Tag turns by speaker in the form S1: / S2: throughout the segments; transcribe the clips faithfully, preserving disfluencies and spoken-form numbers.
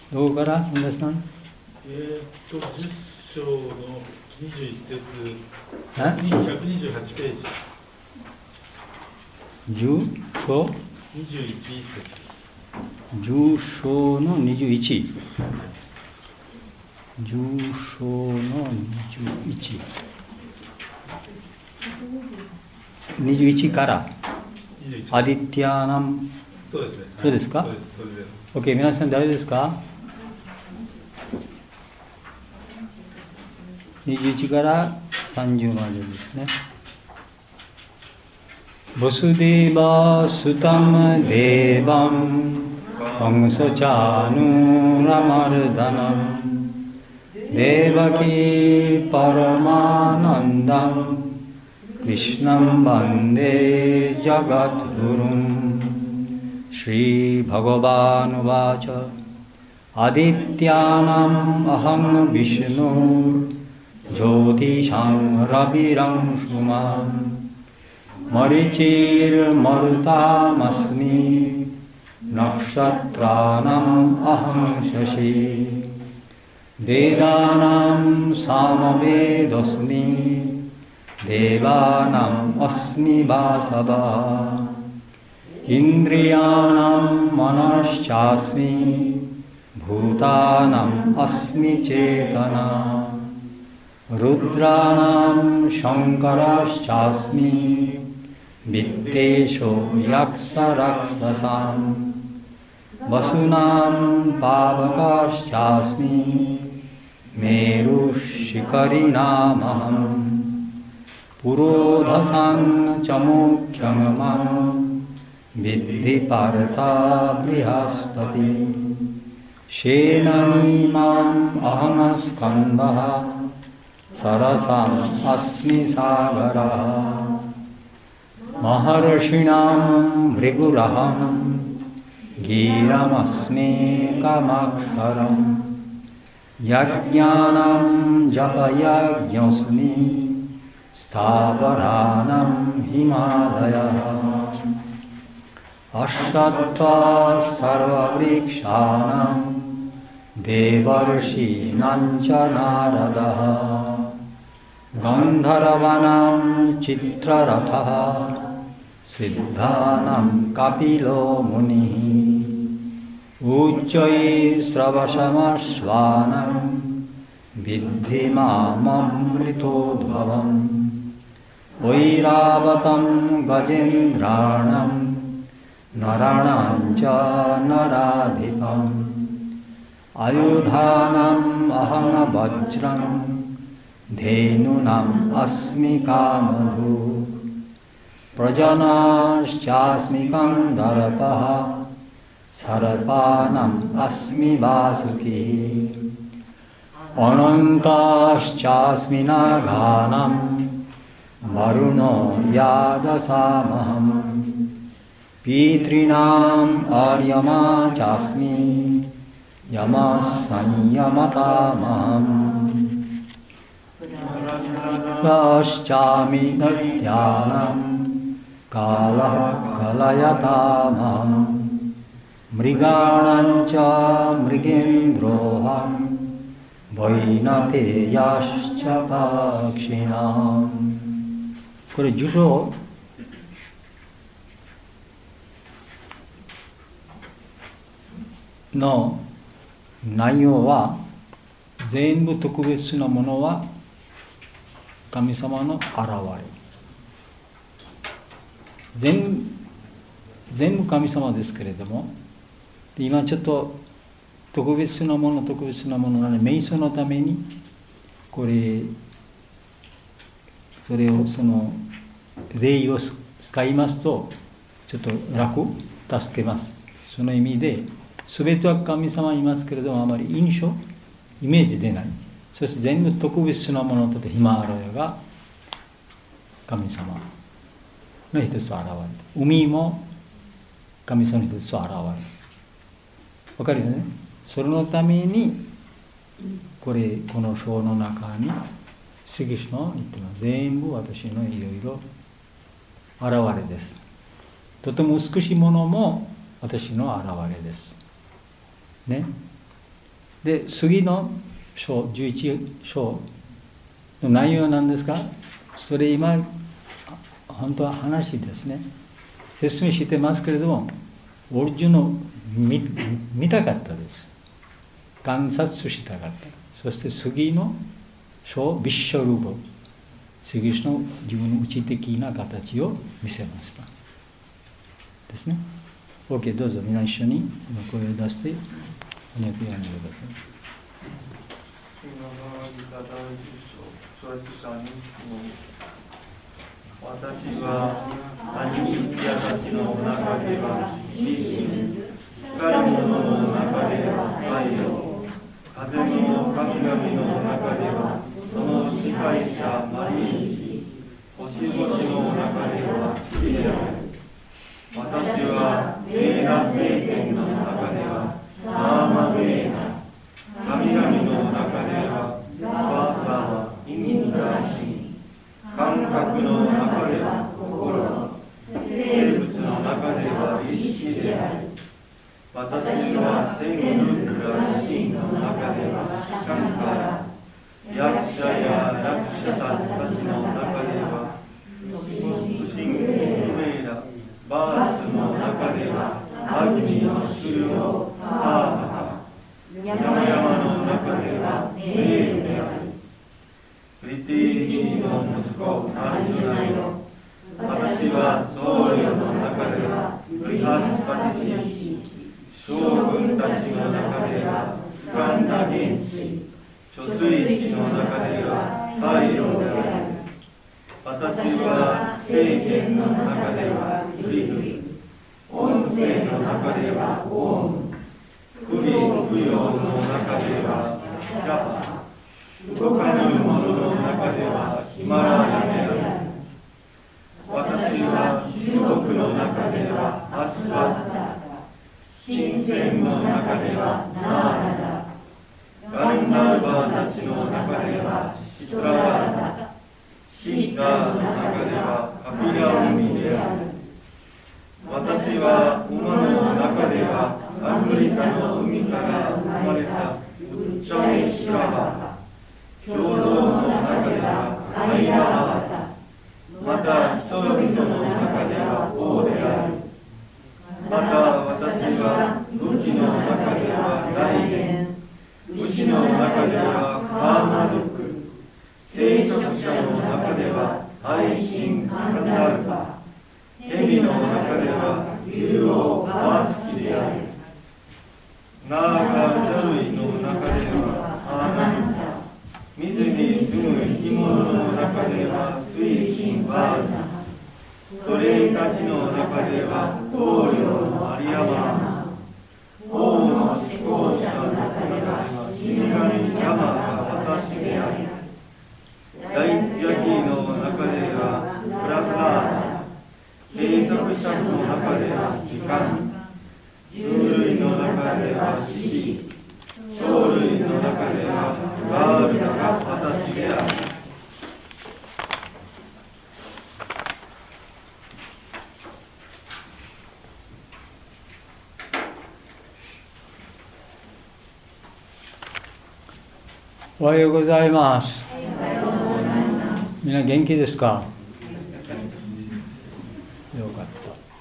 S1: どこから皆さん？
S2: えー、っとじゅっ章のにじゅういち節、
S1: え
S2: ひゃくにじゅうはちページ。
S1: じゅう章
S2: にじゅういち節。
S1: じゅう章のにじゅういち。じゅう章のにじゅういち。にじゅういちからアディティアナム。
S2: そうですね。
S1: そうですか？
S2: そうです、それです。
S1: OK、皆さん大丈夫ですか？にじゅういちからさんじゅうまでですね。ボスデーバスタムデーバンカンサチャヌラマルダナムデーバキパラマナンダムクリシュナムバンデジャガトゥルンシリバガバーヌバチャアディティアナムアハンビシュヌジョティシャンラビランシュマンマリチールマルタマスミナクシャトラナムアハンシャシベダナムサマベドスミデバナムアスミバサバインドリヤナムマナシチャスミブータナムアスミチェタナRudranam Shankarashasmi Vittesho Yaksarakshasam Vasunam Pavakashasmi Merushikarinamaham Purodhasan Chamukhyamam Viddhi Partha Brihaspati Shenanimam Ahamaskandaha Sarasam asmi sagara Maharshinam Vriguraham Giram asmi kamaksharam Yajnanam japayajñasmi Stavaranam himalaya Ashtattva sarvavrikshanam Devarshi nancha naradaha Gandharvanam Chitraratha Siddhanam Kapilo Muni Ujjai Sravashamashvanam Viddhi Mamamritodbhavam Vairavatam Gajendranam Naranancha Naradhipam Ayudhanam Aham Vajram Dhenunam asmi kamadhu Prajanaschasmi kandarpaha Sarpanam asmi vasuki Anantaschasmi naghanam Varuno yadasamaham Pitrinam aryama chasmi Yamasanyamatamaham Paschami Natyanam Kala Kalayatamam Mriganancha Mrigendroham Vainate Yascha Pakshinam これ受賞の内容は全部特別なものは神様の現れ。全、全部神様ですけれども、今ちょっと特別なもの、特別なものなので、瞑想のために、これ、それをその、例を使いますと、ちょっと楽、助けます。その意味で、すべては神様いますけれども、あまり印象、イメージ出ない。そして全部特別なものとてヒマラヤが神様の一つ現れる。海も神様の一つ現れる。わかるよね？それのためにこれこの章の中にシリキシュの言ってます。全部私のいろいろ現れです。とても美しいものも私の現れです。ね。 で、次の章、じゅういち章の内容なんですが、それ今、本当は話ですね。説明してますけれども、オリジンを 見, 見たかったです。観察したかった。そして次の章、ビッシャルーボ、シリクリシュナの自分の内的な形を見せました。ですね。OK、どうぞ皆一緒に声を出して翻訳読んでください。
S3: 私はアニミッヤたちの中では自身、光るものの中では太陽、風の神々の中ではその支配者マリーチ、星々の中では月である。私はベーダ聖典の中ではサーマベーダ、神々の中ではバーサー、インドラシー、感覚の中では心、生物の中では意識である。私はセングルプラシーの中ではシャンカラ、役者や役者さんたちの中ではシングルメイラ、バースの中ではアグニの種をハーマタ、山々の中ではメールである。プリティーの息子アルジュナよ、私は僧侶の中ではブリハスパティシ、将軍たちの中ではスカンダ元帥、貯水池の中では太陽である。私は聖典の中ではグリグリ、音声の中ではオーム、不利不要の中ではジャパ、動かぬものの中ではヒマラヤである。私は樹木の中ではアスワッタ、神仙の中ではナーラダ、ガンダルバーたちの中ではシトラワラダ、シーターの中ではカピラ海である。私は馬の中ではアフリカの海から生まれたウッチャエシュラバ、共同の中ではアイラアワタ、また人々の中では王である。また私は武器の中では大元、牛の中ではカーマルク、聖職者の中では愛心カンダルバ、蛇の中では竜王バースキである。ナーガジャルイの中ではアーナンタ、水に住む生き物の中では水神バーナ、奴隷たちの中では棟梁のアリアマー、王の飛行者の中では死神ヤマが私である。大ジャキの中ではプラカーダ、計測者の中では時間、人類の中では死死、鳥類の中ではガールダが私である。
S1: おはようございます。みんな元気ですか？よかった。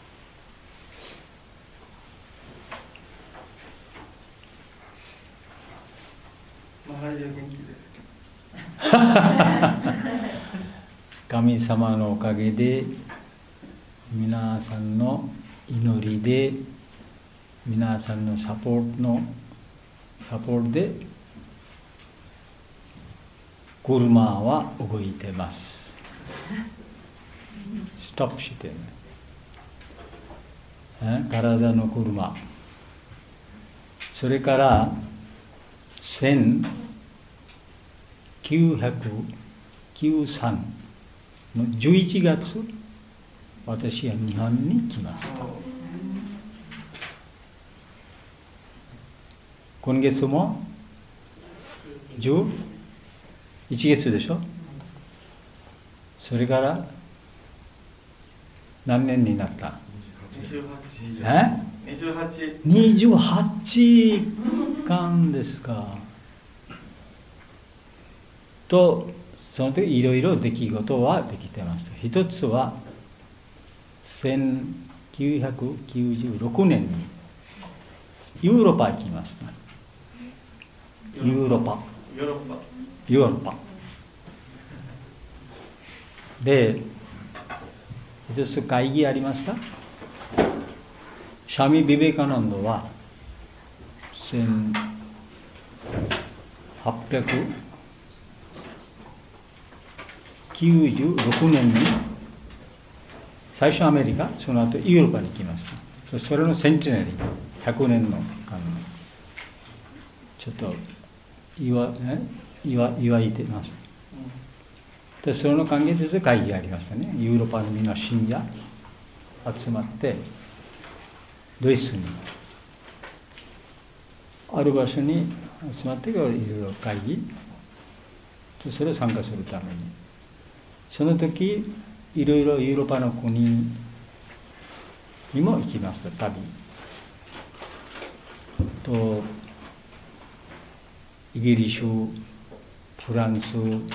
S3: 周りは元気ですけど。
S1: 神様のおかげで、皆さんの祈りで、皆さんのサポートのサポートで、車は動いてます。ストップしてね。体の車。それからせんきゅうひゃくきゅうじゅうさんのじゅういちがつ、私は日本に来ました。今月もじゅういちがつでしょ。それから何年になった？え
S3: にじゅうはち。
S1: にじゅうはちかんですか。と、その時いろいろ出来事はできてます。一つは、せんきゅうひゃくきゅうじゅうろくねんにヨーロッパ行きました。ヨーロッパ。
S3: ヨーロッパ。
S1: ヨーロッパ。で、一つ会議ありました。シャミ・ビベカナンドはせんはっぴゃくきゅうじゅうろくねんに最初アメリカ、その後ヨーロッパに来ました。それのセンチュナリー、ひゃくねんの間のちょっと祝祝祝いてます。でその関係で会議がありましたね。ヨーロッパのみんな信者集まってドイツにある場所に集まっていろいろ会議、それを参加するために、その時いろいろヨーロッパの国にも行きました。旅とイギリス、フランス、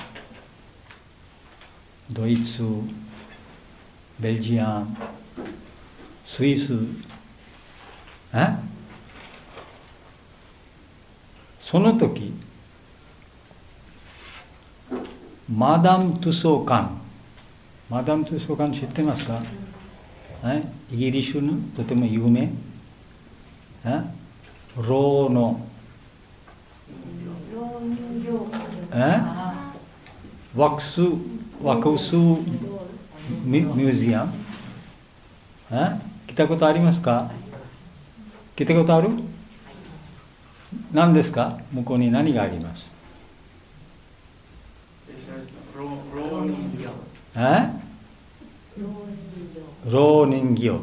S1: ドイツ、ベルジアム、スイス、えその時マダム・トゥソーカン、マダム・トゥソーカン知ってますか？えイギリスのとても有名、えローのえワックスワックスミュージアム、え来たことありますか？来たことある？何ですか？向こうに何があります？
S3: 老人形。
S1: え？老人形。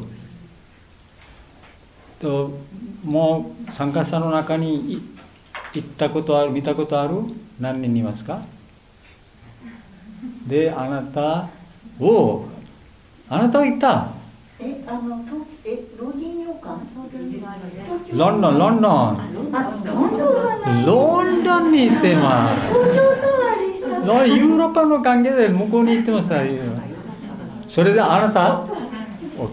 S1: ともう参加者の中に行ったことある、見たことある？何人いますか？で、あなた、おお、あなたは行った？
S4: え、あの、と、え、老人洋館？
S1: ロンドン、ロンドン。
S4: あ、ロンドンはない。
S1: ロンドンに行ってます。
S4: 東京タワーでした。
S1: ヨーロッパの関係で向こうに行ってます。それであなた ?OK。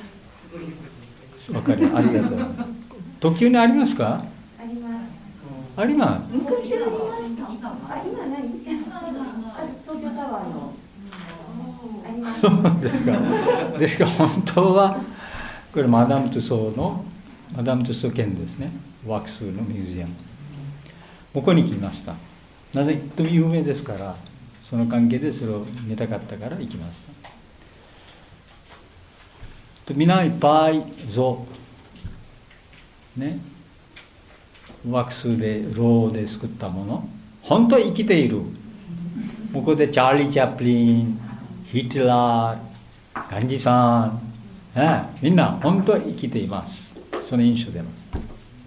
S1: わかる。ありがとう。東京にありますか？
S4: あります。
S1: あります。
S4: 昔ありました。あ、今ない？東京タワーの。あります。
S1: そうですか。ですから本当はこれマダム・トゥソーのマダム・トゥソー県ですね。ワックスのミュージアム。ここに来ました。なぜと有名ですから、その関係でそれを見たかったから行きました。とみんないっぱい像ね、ワックスでローで作ったもの、本当に生きている。ここでチャーリー・チャップリン、ヒトラー、ガンジーさん、ね、みんな本当に生きています。その印象出ます。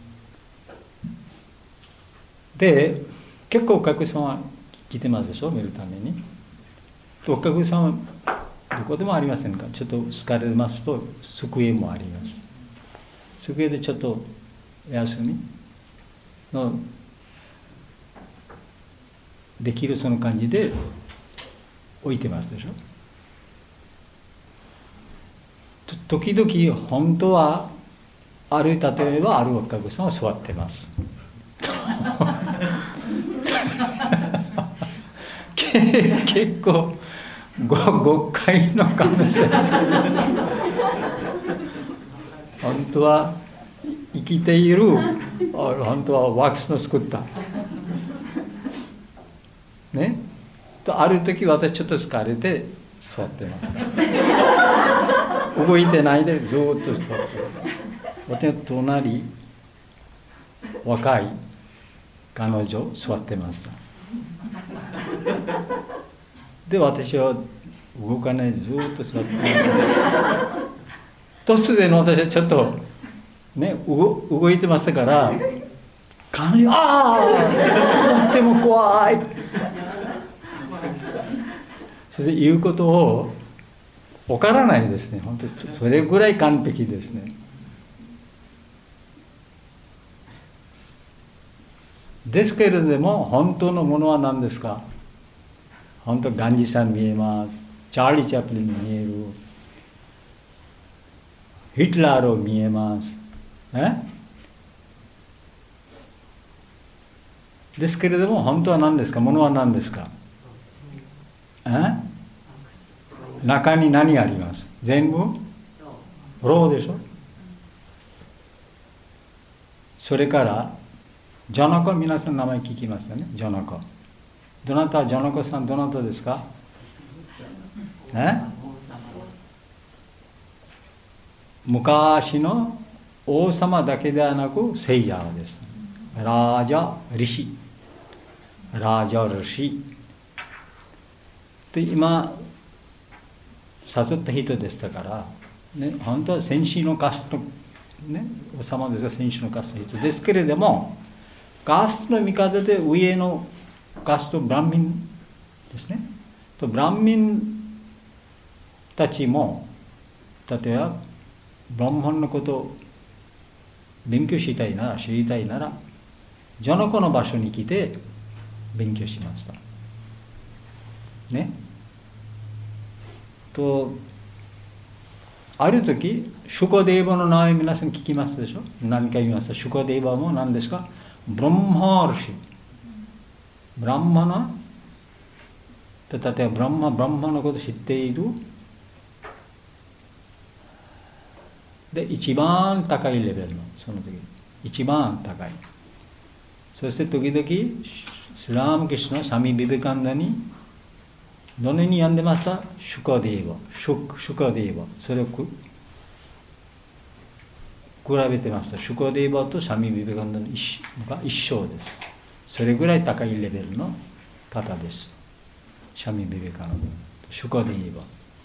S1: で、結構お客さんは来てますでしょ、見るために。お客さんはどこでもありませんか？ちょっと疲れますと机もあります。机でちょっとお休みのできるその感じで置いてますでしょ。時々本当はある、例えばあるお客さんは座ってます。結構誤解の可能性。本当は生きている、本当はワックスの作ったね。とある時私ちょっと疲れて座ってます。動いてないでずっと座ってる。私の隣若い彼女座ってました。で私は動かないでずっと座ってました。突然私はちょっとね動動いてましたから彼女ああとっても怖い。そして言うことを分からないですね。本当にそれぐらい完璧ですね。 ですけれども、本当のものは何ですか？本当、ガンジーさん見えます。チャーリー・チャップリン見える。ヒトラーを見えます。えですけれども、本当は何ですか？ものは何ですか？え中に何があります？全部ローでしょ。それからジョナコ、皆さん名前聞きましたね。ジョナコ、どなた？ジョナコさんどなたですか？ね、昔の王様だけではなく聖者です。ラージャ・リシ、ラージャ・リシで今悟った人でしたから、ね、本当は戦士のカスト、ね、王様ですが戦士のカストの人ですけれども、カストの見方で上のカストブランミンですね。とブランミンたちも例えばブランマンのことを勉強したいなら、知りたいなら、ジョナコの場所に来て勉強しましたね。とある時シュカデーバの名前皆さん聞きますでしょ。何か言いますか？シュカデーバも何ですか？ブランマーシ、ブランマナ、例えばブランマ、ブランマのことを知っているで一番高いレベルの、その時一番高い。そして時々スラーム・キシュナ、サミ・ビベカンダにどのように読んでました？シュカデーバ、シュ、シュカデーバ、それを比べてました。シュカデーバとサミ・ビベカンダの一が一緒です。それぐらい高いレベルの方です。サミ・ビベカンダ、シュカデーバ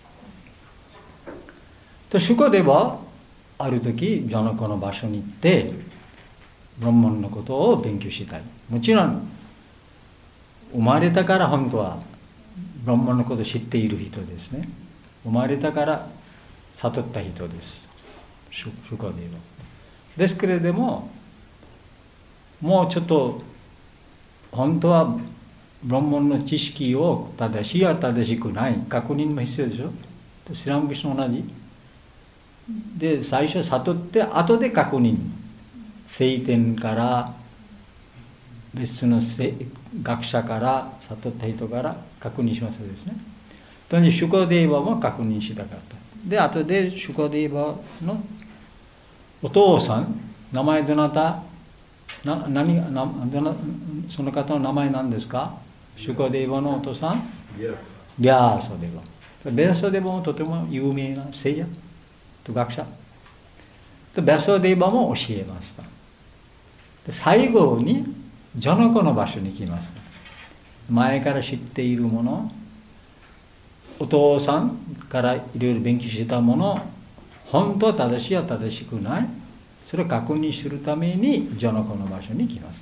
S1: と、シュカデーバある時ジョナコの場所に行ってブランマンのことを勉強したい。もちろん生まれたから本当はブランマンのことを知っている人ですね。生まれたから悟った人です。シュカデーバですけれども、もうちょっと本当はブランマンの知識を正しいや正しくない確認も必要でしょ。スラムキシュと同じで、最初悟って後で確認、聖典から別の学者から悟った人から確認しますですね。とにシュカデーバも確認したかった。で後でシュカデーバのお父さん、名前どなた？な何などなその方の名前何ですか？シュカデーバのお父さん、ビャーサデーバ。ビャーサデーバもとても有名な聖者と学者とビャーサデーバも教えました。で最後にジョナコの場所に来ました。前から知っているもの、お父さんからいろいろ勉強したもの、本当は正しいや正しくない、それを確認するためにジョナコの場所に来ました。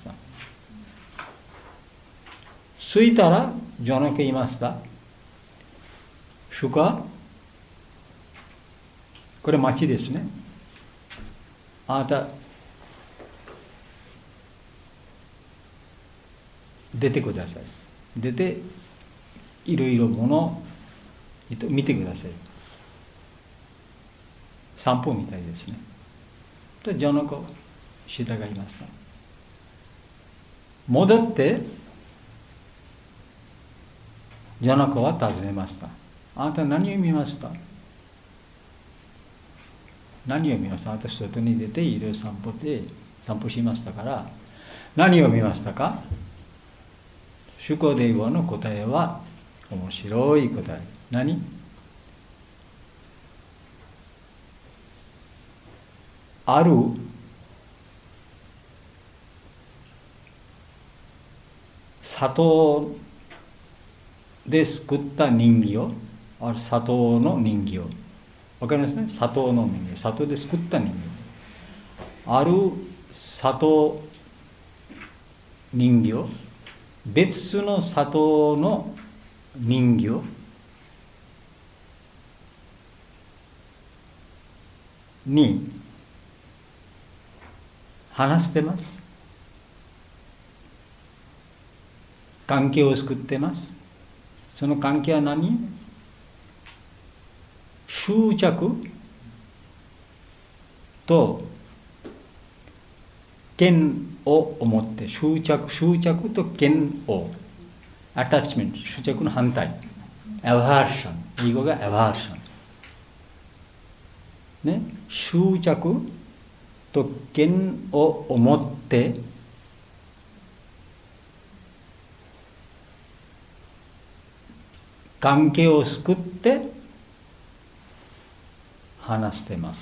S1: 着いたらジョナコ言いました。シュカ、これ町ですね。あなた出てください。出ていろいろものを見てください。散歩みたいですね。とジョナコ従いました。戻ってジョナコは尋ねました。あなた何を見ました？何を見ました？私外に出ていろいろ散歩で散歩しましたから何を見ましたか？シュカデーバの答えは面白い答え。何？ある砂糖で作った人形、ある砂糖の人形、わかりますね。砂糖の人形、砂糖で作った人形、ある砂糖人形、別の砂糖の人形に話してます。 関係を作ってます。その関係は何？執着と嫌を思って、執着、執着と嫌を、アタッチメント、執着の反対、アバーション、英語がアバーション。ね、執着と嫌を思って関係を作って話しています。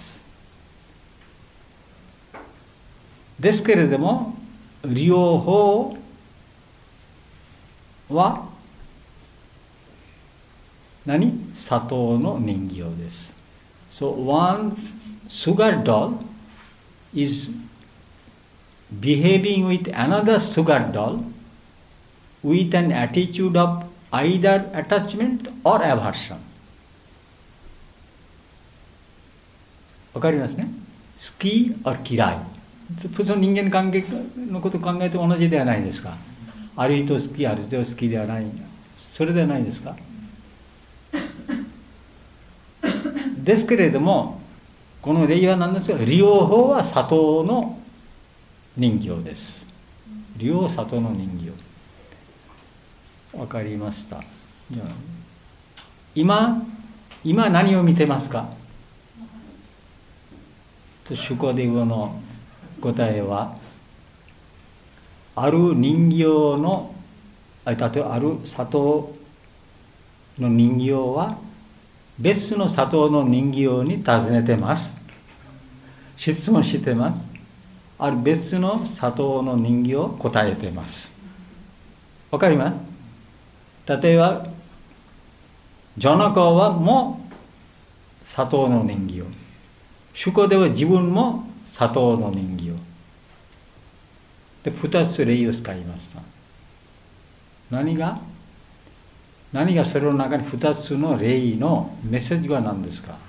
S1: ですけれども、両方は何？砂糖の人形です。So one sugar doll is behaving with another sugar doll with an attitude of either attachment or aversion. わかりますね。好き or 嫌い。普通の人間関係のことを考えて同じではないですか。ある人好き、ある人好きではない。それではないですか。ですけれども、この例は何ですか。両方は砂糖の人形です。両砂糖の人形。わかりました。じゃあ今、今何を見てますか。シュコデウの答えは、ある人形の、例えばある砂糖の人形は別の砂糖の人形に尋ねてます。質問してます。ある別の砂糖の人形を答えてます。わかります？例えば、ジョナコはもう砂糖の人形。シュコでは自分も砂糖の人形。で、二つ例を使いました。何が何がそれの中に二つの例のメッセージは何ですか？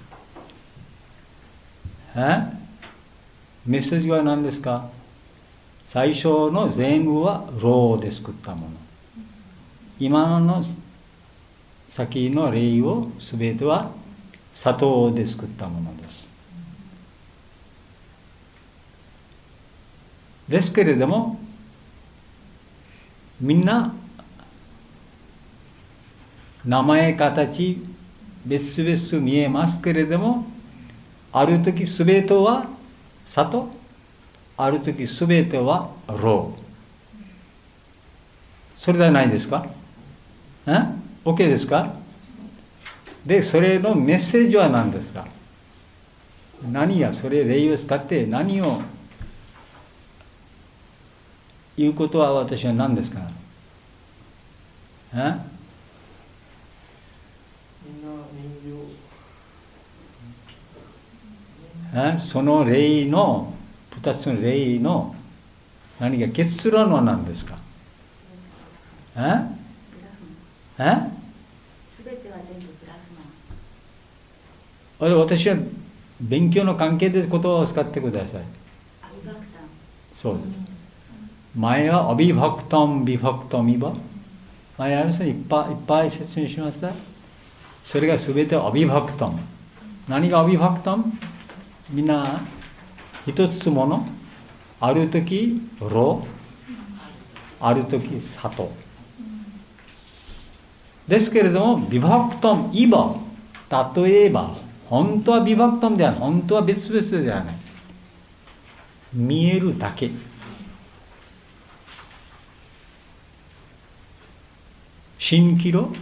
S1: えメッセージは何ですか？最初の全部はろうで作ったもの。今の先の例をすべては砂糖で作ったものです。ですけれども、みんな名前形別々見えますけれども、ある時すべては砂糖、ある時すべてはろう。それではないですか？え ?OK ですか？で、それのメッセージは何ですか？何や、それ例を使って何を言うことは私は何ですか？え
S3: みんな人形。
S1: えその例の二つの例の何か結論は何ですか？ええ
S4: すべては全部プラスマン。
S1: 私は勉強の関係で言葉を使ってください。
S4: アビバクタン。
S1: そうです。前はアビバクタン、ビバクタン、ミバ。前ありました。いっぱいいっぱい説明しました。それがすべてアビバクタン。何がアビバクタン？みんな一つもの。あるときろ、あるとき砂糖。ですけれども、ビバクタン、イバ。例えば、本当はビバクタンではない。本当は別々ではない。見えるだけ。蜃気楼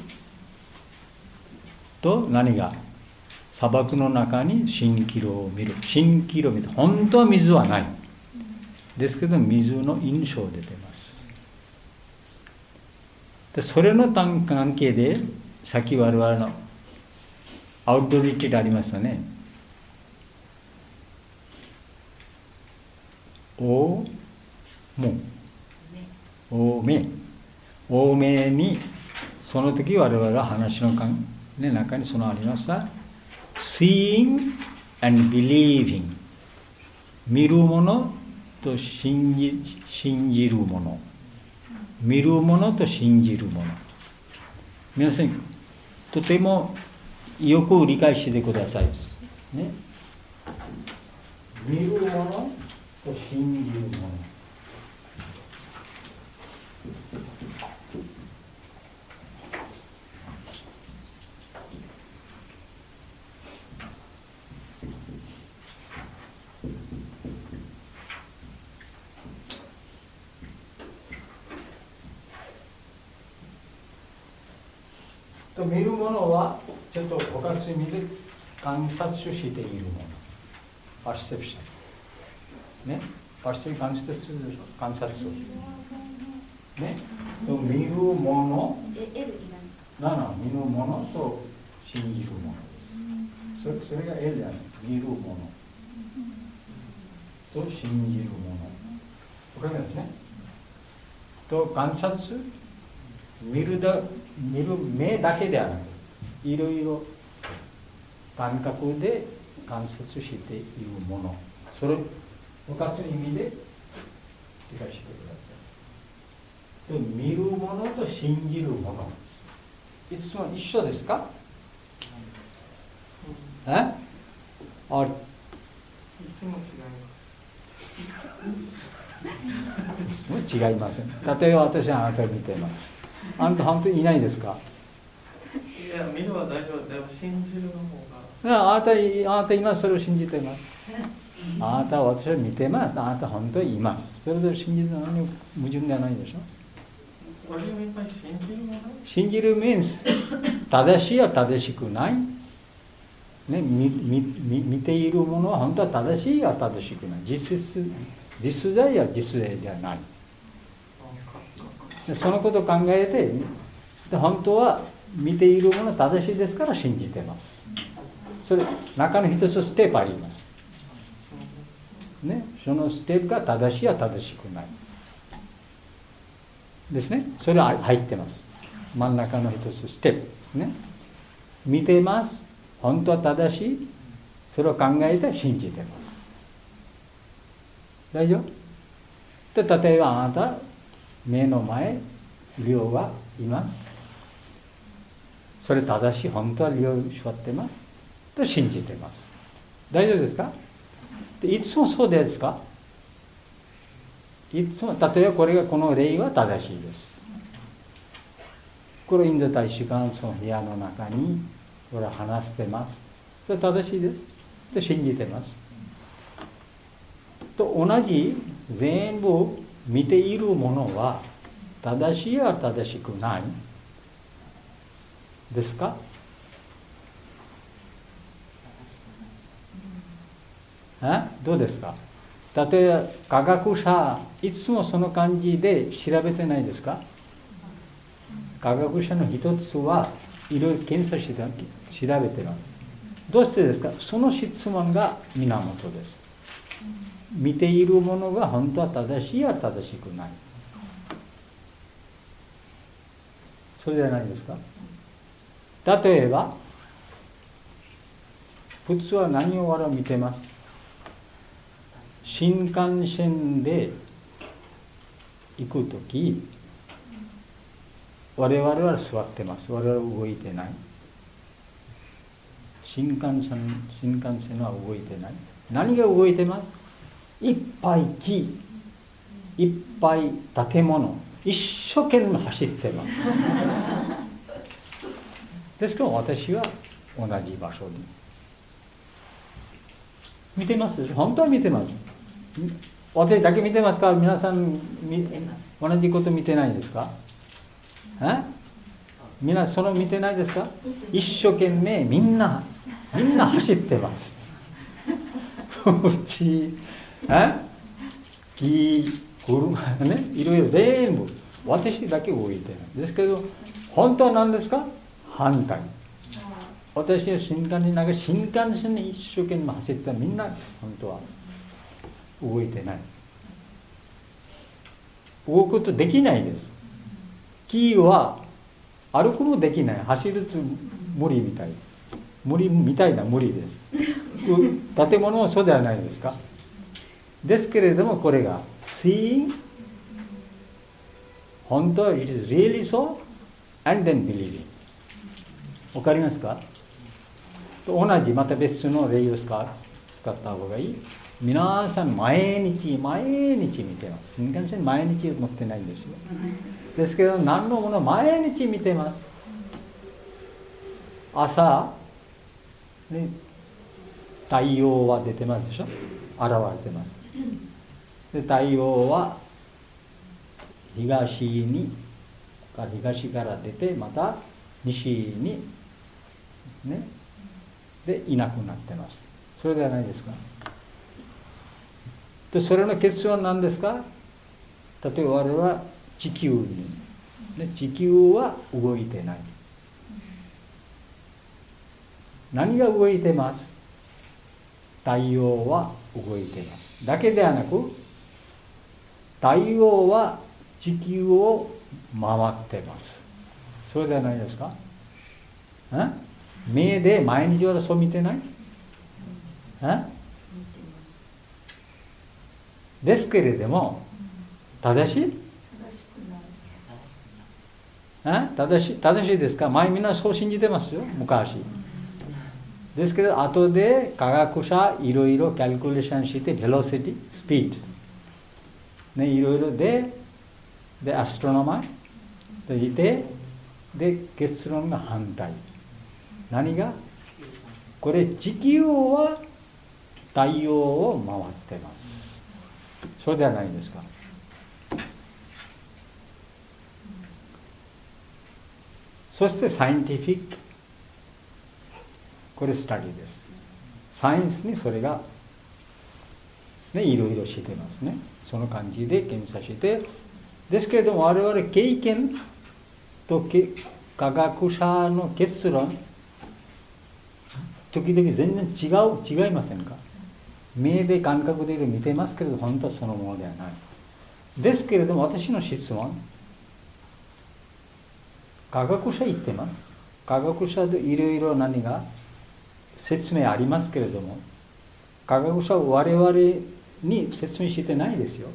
S1: と何が砂漠の中に蜃気楼を見る。蜃気楼を見て、本当は水はない。ですけど、水の印象出てます。でそれの関係で、さっき我々のアウトドアリティでありましたね。おも、おめ、おめに、その時我々は話の中にそのありました。Seeing and believing。見るものと信じ、信じるもの。 見るものと信じるもの。皆さん、とてもよく理解してください。ね、見るものと信じるもの。と見るものはちょっと他の意味で観察しているもの。パーセプション。ね、パーセプション観察するでしょ。観察する。ね、と見るもの。なな、見るものと信じるものです。それそれが L じゃない。見るものと信じるもの。わかりますね。と観察、見るだ見る目だけではなく、いろいろ感覚で観察しているもの。それ、ふたつの意味で理解してください。と見るものと信じるもの。いつも一緒ですか？え？あ、い
S3: つも違い
S1: ます。いつも違いません。例えば私はあなたを見ています。あなた本当にいないですか？
S3: いや、見るは大丈夫。でも信じるの方が。
S1: あなた、あなた今それを信じています。あなたは私を見てます。あなた本当にいます。それで信じるのは何も矛盾ではないでしょ。
S3: 私もいっぱい信じるもの？
S1: 信じる means 正しいは正しくない。ね、見、見、見ているものは本当は正しいは正しくない。実質、実在は実在ではない。でそのことを考えて、で本当は見ているものは正しいですから信じています。それ、中の一つステップあります。ね、そのステップが正しいは正しくない。ですね。それは入ってます。真ん中の一つステップ。ね。見てます。本当は正しい。それを考えて信じてます。大丈夫？で、例えばあなた、目の前、寮がいます。それ正しい。本当は寮に座ってます。と信じてます。大丈夫ですか？でいつもそうですか？いつも、例えばこれが、この例は正しいです。これインド大使館その部屋の中にこれ話してます。それ正しいです。と信じてます。と同じ全部見ているものは正しいは正しくないですか？え？どうですか？例えば科学者いつもその感じで調べてないですか？科学者の一つはいろいろ検査して調べてます。どうしてですか？その質問が源です。見ているものが本当は正しいや正しくない。それじゃないですか？例えば普通は何を我々見てます？新幹線で行くとき、我々は座ってます。我々は動いてない。新幹線、新幹線は動いてない。何が動いてます？いっぱい木、いっぱい建物、一生懸命走ってます。ですから私は同じ場所に見てます。本当は見てます。私だけ見てますか？皆さん同じこと見てないですか？え？みんなその見てないですか？一生懸命みんなみんな走ってます。うちえ木車ね、いろいろ全部私だけ動いてないですけど、本当は何ですか？反対。私は新幹線なんか新幹線に一生懸命走ってみんな本当は動いてない。動くことできないです。木は歩くもできない。走ると無理みたい。無理みたいな無理です。建物もそうではないですか。ですけれどもこれが seeing 本当 it is really so and then believing。わかりますか？同じまた別の例を使った方がいい。皆さん毎日毎日見てます。新幹線毎日持ってないんですよ。ですけど何のもの毎日見てます。朝、ね、太陽は出てますでしょ。現れてます。で太陽は東に東から出てまた西にねでいなくなってます。それではないですか。でそれの結論は何ですか。例えば我々は地球に、ね、地球は動いてない。何が動いてます。太陽は動いています。だけではなく太陽は地球を回っています。それではないですか。目で毎日はそう見てない？ですけれども正しい？正しい正しいですか。前みんなそう信じてますよ昔。ですけど後で科学者いろいろキャルクレーションしてベロシティ、スピード、ね、いろいろででアストロノマーといてで結論が反対。何がこれ地球は太陽を回ってます。それではないですか。そしてサイエンティフィックこれスタディです。サイエンスにそれが、ね、いろいろしてますね。その感じで検査して、ですけれども我々経験と科学者の結論、時々全然違う、違いませんか。目で感覚で見てますけれど本当はそのものではない。ですけれども私の質問、科学者言ってます。科学者でいろいろ何が説明ありますけれども、科学者は我々に説明してないですよ。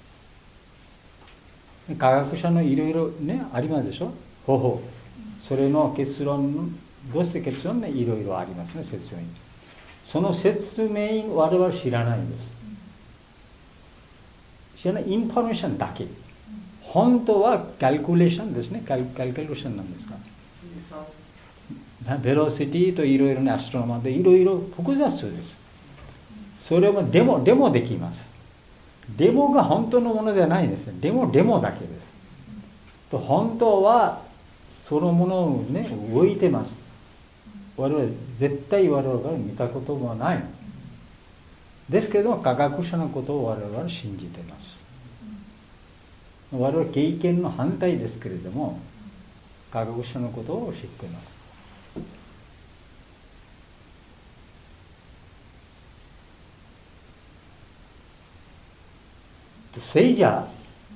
S1: 科学者のいろいろねありますでしょ。方法、それの結論、どうして結論ねいろいろありますね説明。その説明我々知らないんです。知らないインフォメーションだけ。本当はキャルクレーションですね。キャルキャルクレーションなんですか。ベロシティといろいろなアストロノマーでいろいろ複雑です。それもデモ、デモできます。デモが本当のものではないんですね。デモ、デモだけです。と本当はそのものをね、動いてます。我々、絶対我々が見たこともない。ですけど、科学者のことを我々は信じています。我々は経験の反対ですけれども、科学者のことを知っています。聖者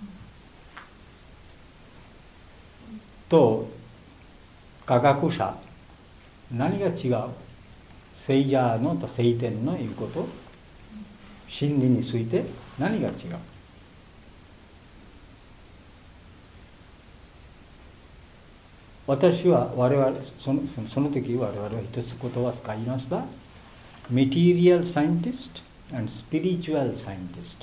S1: と科学者、何が違う？聖者のと聖典の言うこと、真理について何が違う？私は我々その、その時我々は一つ言葉を使いました。Material Scientist and Spiritual Scientist。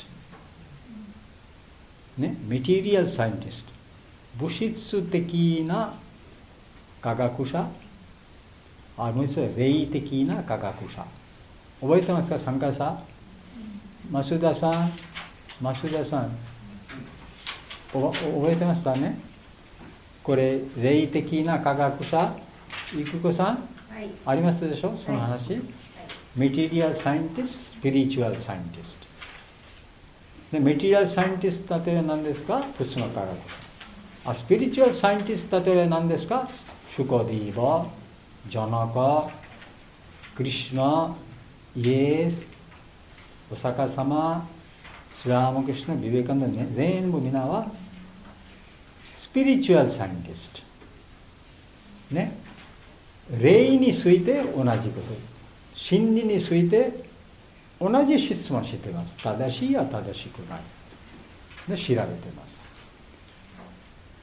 S1: ね、メテリアルサイエンティスト、物質的な科学者、あもう一度霊的な科学者。覚えてますか、参加者？増田さん、増田さん、お覚えてましたね。これ霊的な科学者、ゆきこさん、はい、ありますでしょ、その話。はい、メテリアルサイエンティスト、スピリチュアルサイエンティスト。でメテリアルサイエンティスト例えば何ですか？普通の科学者。あ、スピリチュアルサイエンティスト例えば何ですか？シュコディーバ、ジャナカ、クリシュナ、イエス、お釈迦様、スラーマクリシュナ、ビベカンダね、全部皆はスピリチュアルサイエンティスト。ね。霊について同じこと。真理について同じ質問しています。正しいや正しくない。で、調べています。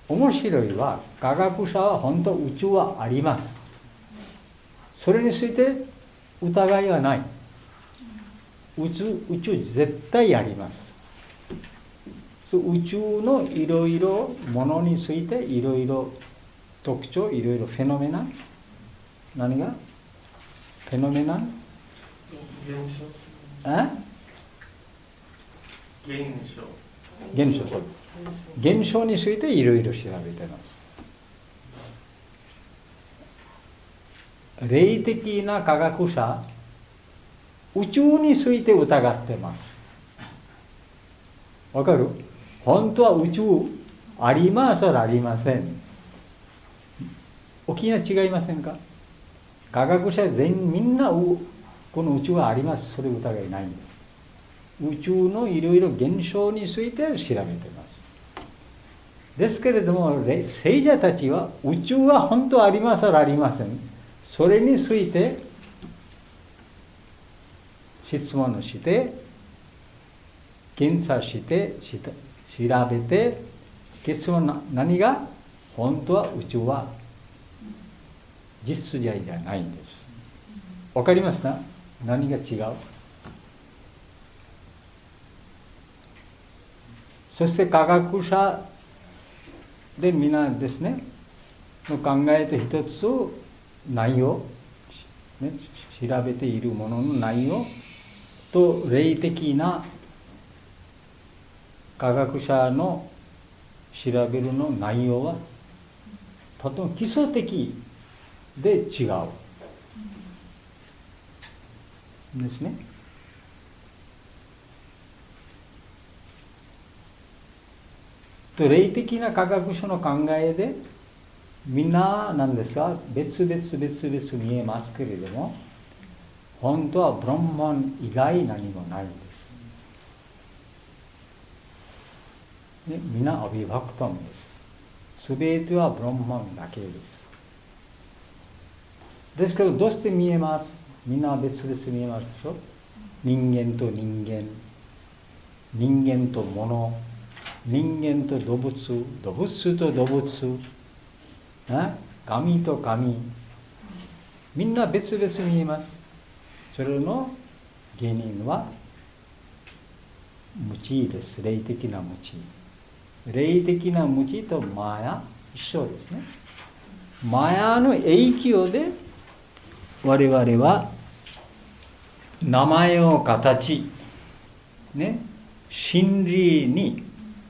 S1: 面白いは、科学者は本当宇宙はあります。それについて疑いはない。宇宙、宇宙絶対あります。宇宙のいろいろものについていろいろ特徴、いろいろフェノメナ、何がフェノメナ
S3: 現象。
S1: え
S3: 現象。
S1: 現象、そう。現象についていろいろ調べています。霊的な科学者、宇宙について疑ってます。わかる？本当は宇宙ありますありません。大きな違いませんか？科学者全員みんなこの宇宙はあります。それ疑いないんです。宇宙のいろいろ現象について調べてます。ですけれども、聖者たちは宇宙は本当はありますありません。それについて質問して、検査して、調べて、結論は何が本当は宇宙は実在じゃないんです。わかりますか？何が違う？そして科学者で皆ですね、の考えて一つ内容、ね、調べているものの内容と霊的な科学者の調べるの内容はとても基礎的で違うですね。と霊的な科学者の考えでみんななんですか、別々別々見えますけれども、本当はブランマン以外何もないんです。ね、みんなアビバクタムです。すべてはブランマンだけです。ですけどどうして見えます？みんな別々見えますでしょ。人間と人間、人間と物、人間と動物、動物と動物、神と神、みんな別々見えます。それの原因は無知です。霊的な無知。霊的な無知とマヤ一緒ですね。マヤの影響で我々は名前を形、ね、真理に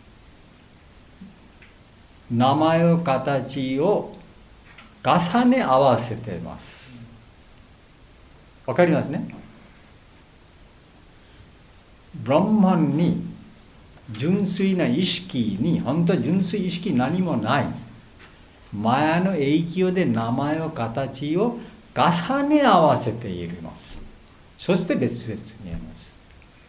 S1: 名前を形を重ね合わせています。わかりますね。ブランマンに純粋な意識に、本当は純粋意識何もない。マヤの影響で名前を形を重ね合わせています。そして別々に見えます。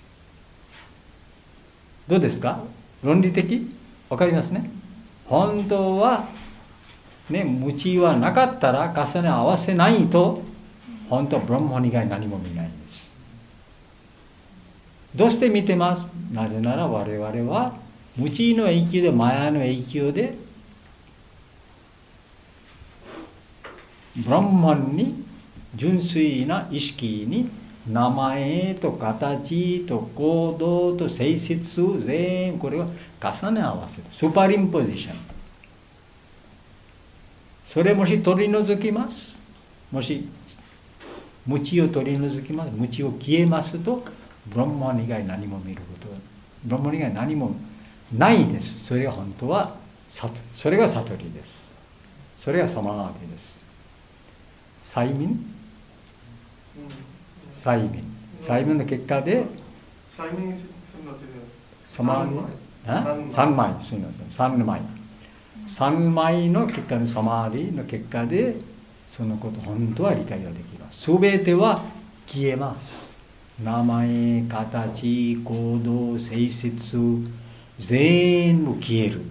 S1: どうですか？論理的？わかりますね。本当はね、無知はなかったら重ね合わせないと、本当はブランマン以外何も見ないんです。どうして見てます？なぜなら我々は無知の影響で、マヤの影響でブランマンに純粋な意識に名前と形と行動と性質を全部これを重ね合わせる。スーパーインポジション。それもし取り除きます。もし無知を取り除きます。無知を消えますと、ブランマン以外何も見ることは、ブランマン以外何もないです。それが本当は悟、それが悟りです。それがサマーディです。催眠催眠催眠の結果で
S3: 催眠
S1: サマーディ三枚、すみません、三枚三枚の結果で、サマーディの結果でそのこと本当は理解ができます。すべては消えます。名前、形、行動、性質全部消える。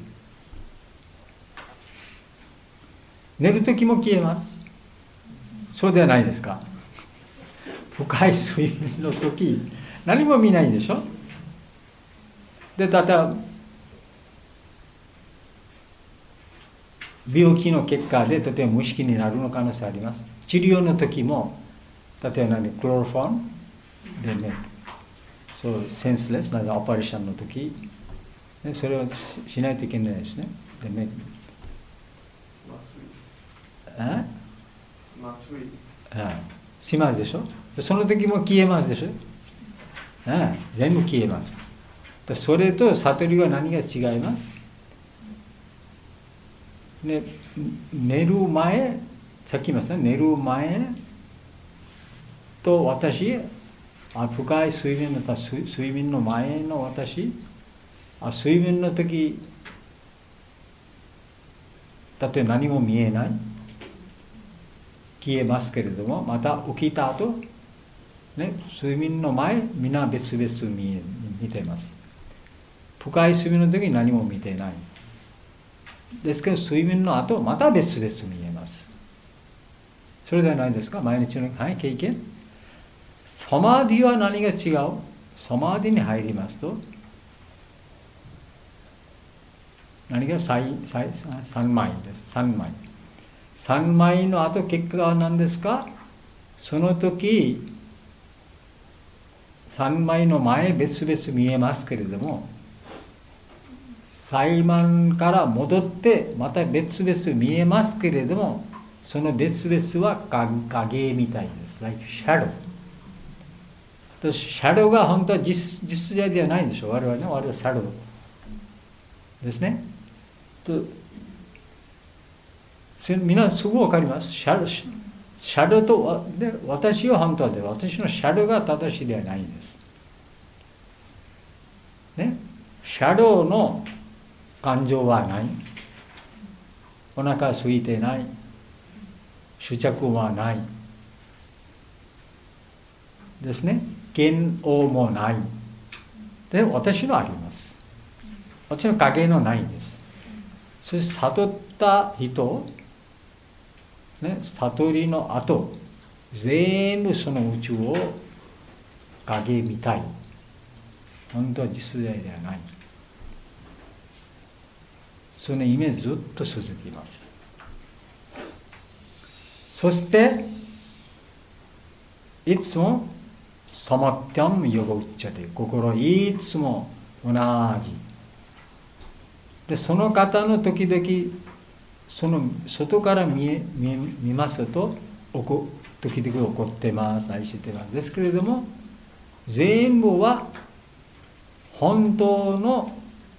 S1: 寝るときも消えます。そうではないですか。深い睡眠の時何も見ないでしょ。で、ただ病気の結果でとても無意識になるの可能性あります。治療の時も例えば何クロロフォンでね、そうセンスレスなぜオペレーションの時、ね、それをしないといけないですね。でね、え？
S3: 麻酔。
S1: はい、しますでしょ。その時も消えますでしょ。はい、全部消えます。それと悟りは何が違います？ね、寝る前、さっき言いましたね、寝る前と私、あ深い睡眠の睡眠の前の私、あ睡眠の時、だって何も見えない、消えますけれども、また起きた後、ね、睡眠の前、みんな別々見え見ています。深い睡眠の時に何も見てない。ですけど睡眠の後また別々見えます。それではないですか、毎日の、はい、経験。サマディは何が違う？サマディに入りますと何が三枚です。三枚。三枚の後結果は何ですか？その時三枚の前別々見えますけれども、サイマンから戻ってまた別々見えますけれども、その別々は影みたいです。like shadow。とシャドウが本当は 実, 実在ではないんでしょう。我々の我々はシャドウですね。とそれみんなすぐ分かります。シャドウ、シャドウとで私は本当はで私のシャドウが正しいではないんです。ね、シャドウの感情はない。お腹空いてない。執着はない。ですね。嫌悪もない。で、私のあります。私の影のないです。そして悟った人、ね、悟りの後、全部その宇宙を影みたい。本当は実在ではない。そのイメージずっと続きます。そしていつもサマッティャンヨガウッチャで心いつも同じで、その方の時々その外から見え 見, 見ますとおこ時々怒ってます愛してますですけれども、全部は本当の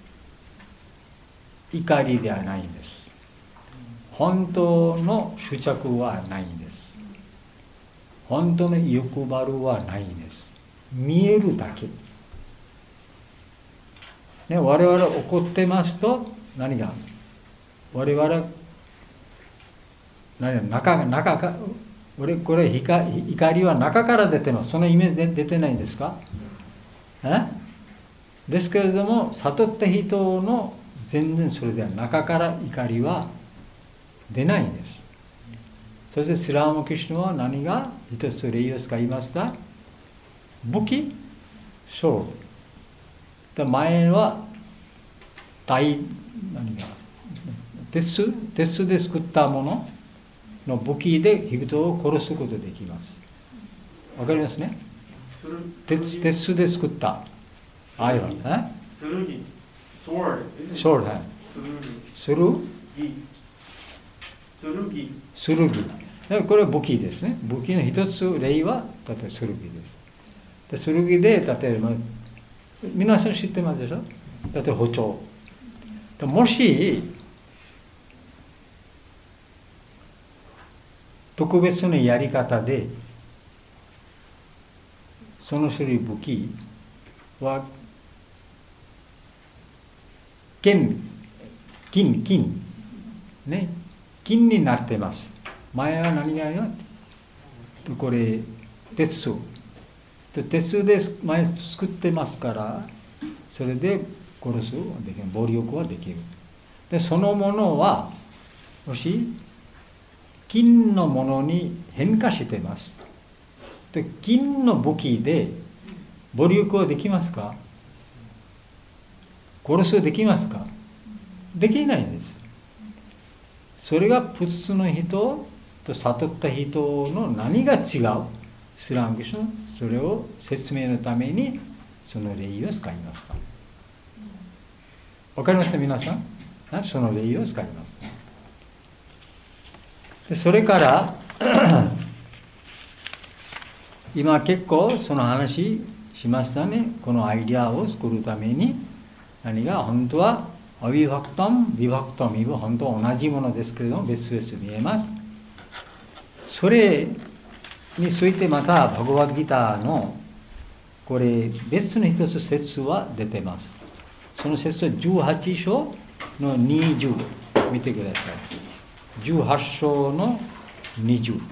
S1: 怒りではないんです。本当の執着はないんです。本当の欲張るはないんです。見えるだけ。ね、我々怒ってますと何が我々何が中中か俺これ怒りは中から出てます。そのイメージで出てないんですか？えですけれども悟った人の全然それでは中から怒りは出ないんです。そしてスリラーマクリシュナは何が一つ例を使いました？武器、勝負。前は大何が鉄鉄で作ったものの武器で人を殺すことができます。わかりますね？鉄鉄で作ったアイロンね。
S3: 剣、sword。
S1: sword はい。する？剣。剣。これは武器ですね。武器の一つ例は例えば剣です。で剣で例えば皆さん知ってますでしょ？例えば包丁。もし特別なやり方でその種類武器は金金金ね金になってます。前は何がよこれ鉄鉄で前作ってますからそれで殺すできる暴力はできる。でそのものはもし金のものに変化してます。で金の武器で暴力はできますか？殺すできますか？できないんです。 それが普通の人と悟った人の何が違う、スラムキシュのそれを説明のためにその例を使いました。わかりますか皆さん？その例を使います。でそれから今結構その話しましたね。このアイデアを作るために何が本当はアビバクトム、ビバクトム、イブ本当は同じものですけれども別々見えます。それについてまたバガバッドギターのこれ別の一つ説は出てます。その説はじゅうはち章のにじゅう見てください。じゅうはち章のにじゅう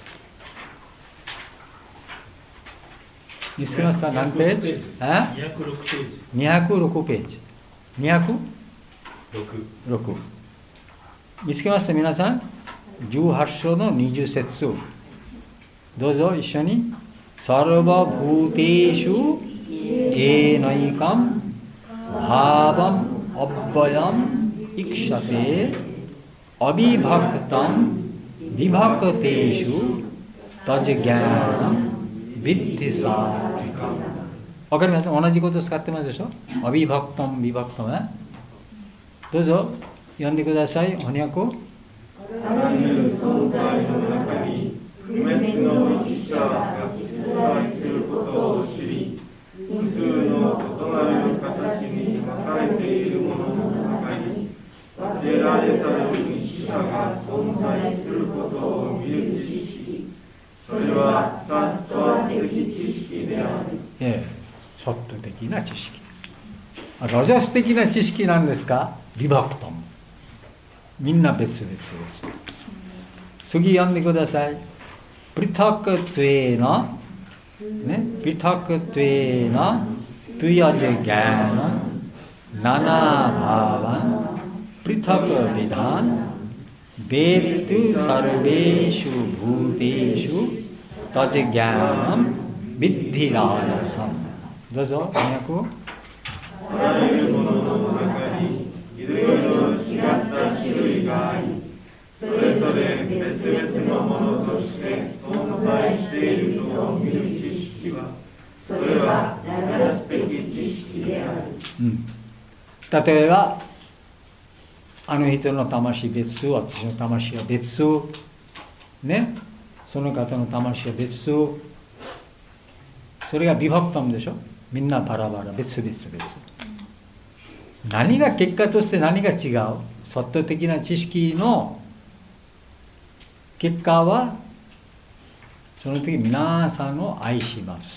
S1: 見つけました？何ページ？あ？
S2: にひゃくろくページ。
S1: にひゃくろくページ。にひゃくろく。見つけました皆さん？じゅうはち章のにじゅう節。どうぞ一緒に。サルバブーテーシュエーナイカムハーバムアッバヤムイクシャテアビバクタムビバクテーシュタジギャナムビッティサーティカム。わかります？同じこと使ってますでしょ？アビバクタムビバクタムね。どうぞ読んでください。翻訳を。
S3: あらゆる存在の中に不滅の一者が存在することを知り、複数の異なる形に分かれているものの中に分けられざる一者が存在することを見る知識、それはサットワ的知識である。
S1: ええ、サット的な知識。ロジャス的な知識なんですか？ビバクトム。みんな別々です。次読んでください。プリタクトゥエナ、ね、プリタクトゥエナ、トゥヤジェギャナ、ナナバーバン、プリタクビダン、ベートゥサルベーシュブーテーシュ、タジェギャナム、ビッディラージャサン。どうぞ、翻訳を。
S3: あらゆるものの中にいろいろ違った種類があり、それぞれ別々のものとして存在しているのを見る知識は、それはラジャス的知識である。うん、
S1: 例えば、あの人の魂別、私の魂は別、ね、その方の魂は別、それがビバクタムでしょ。みんなバラバラ、別々別。何が結果として何が違う？サット的な知識の結果は、その時皆さんを愛します。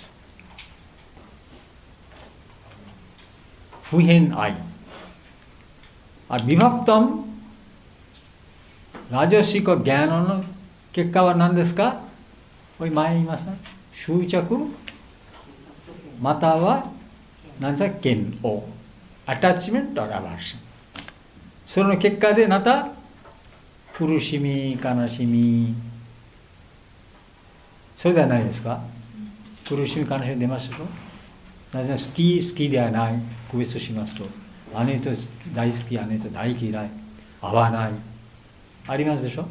S1: 不変愛。あ、ビバクタム、ラジャシカギャナの結果は何ですか？これ前言いました。執着、または何ですか？嫌悪。アタッチメント、アラバーション。その結果でまた苦しみ、悲しみ、それではないですか？苦しみ、悲しみ出ますでしょ？なぜなら好き、好きではない、区別しますと、あの人大好き、あの人大嫌い、合わない、ありますでしょ？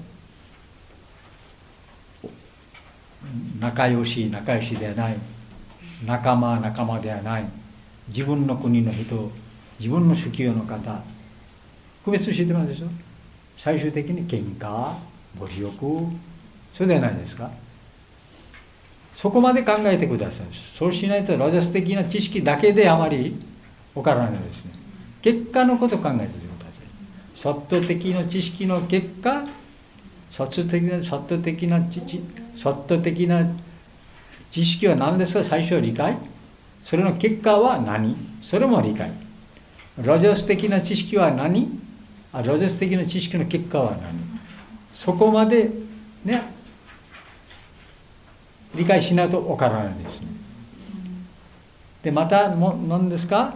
S1: 仲良し、仲良しではない、仲間、仲間ではない、自分の国の人、自分の宗教の方、区別してますでしょ？最終的に喧嘩、暴力、それではないですか？そこまで考えてください。そうしないとラジャス的な知識だけであまりわからないですね。結果のことを考えてください。サット的な知識の結果、サット的なサット的な知識、サット的な知識は何ですか？最初は理解。それの結果は何？それも理解。ラジャス的な知識は何？ラジャス的な知識の結果は何？そこまでね、理解しないとわからないですね。で、またも何ですか？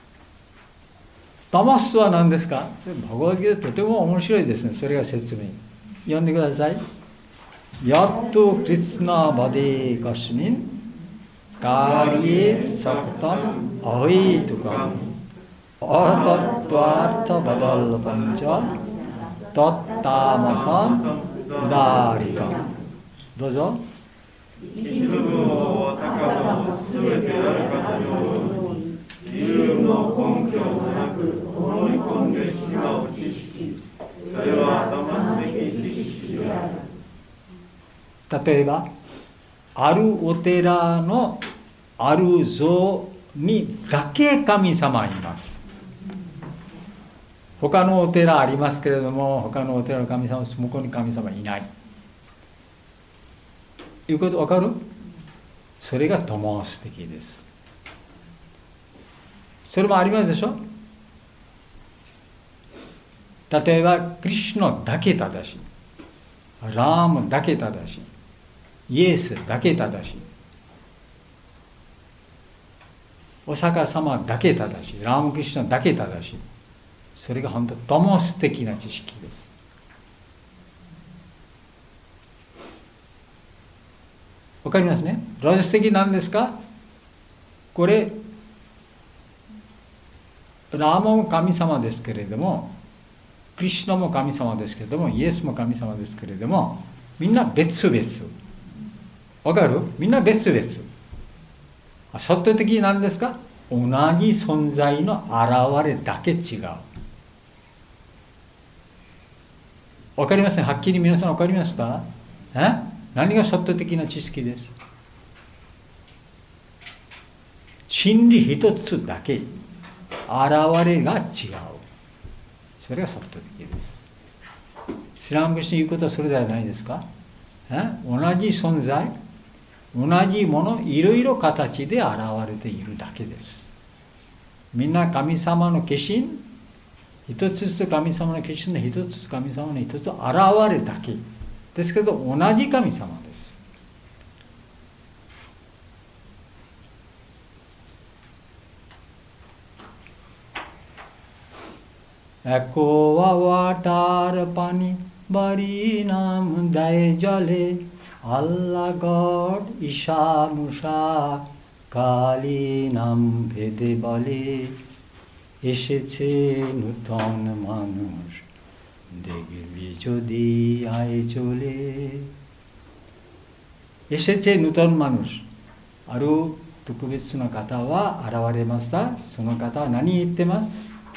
S1: タマスは何ですか？バガバッドギターとても面白いですね。それが説明。読んでください。やっとクリツナバデーカシミンカリエサクタンアウイトカムアタットアタバダルパンチャトッターマサンウダーリカ。どうぞ。
S3: 一部分をたかもすべてあるかのように、理由の根拠もなく思い込んでしまう知識、それは騙すべき知識である。
S1: 例えば、あるお寺のある像にだけ神様います。他のお寺ありますけれども、他のお寺の神様、向こうに神様いない。いうことわかる？それがトモス的です。それもありますでしょ？例えば、クリシュナだけ正しい。ラームだけ正しい。イエスだけ正しい。お釈迦様だけ正しい。ラームクリシュナだけ正しい。それが本当トモス的な知識です。わかりますね。ラジャス的なんですか？これラーマも神様ですけれども、クリシュナも神様ですけれども、イエスも神様ですけれども、みんな別々。わかる？みんな別々。ショット的なんですか？同じ存在の現れだけ違う。わかりますね。はっきり皆さんわかりますか？え？何がショット的な知識です？真理一つだけ、現れが違う。それがショット的です。スラムクシュの言うことはそれではないですか？え？同じ存在、同じもの、いろいろ形で現れているだけです。みんな神様の化身、一つずつ神様の化身の一つずつ神様の一つ現れだけ。ですけど同じ神様です。Eko wa watar pani bari nam dai jale Allah God Isha Musha Kali nam bhede bale এসেছে নূতন মানুষ দেখবি যদি আয় চলে এসেছে নূতন মানুষ আর特別な方は現れました。その方は何言ってます？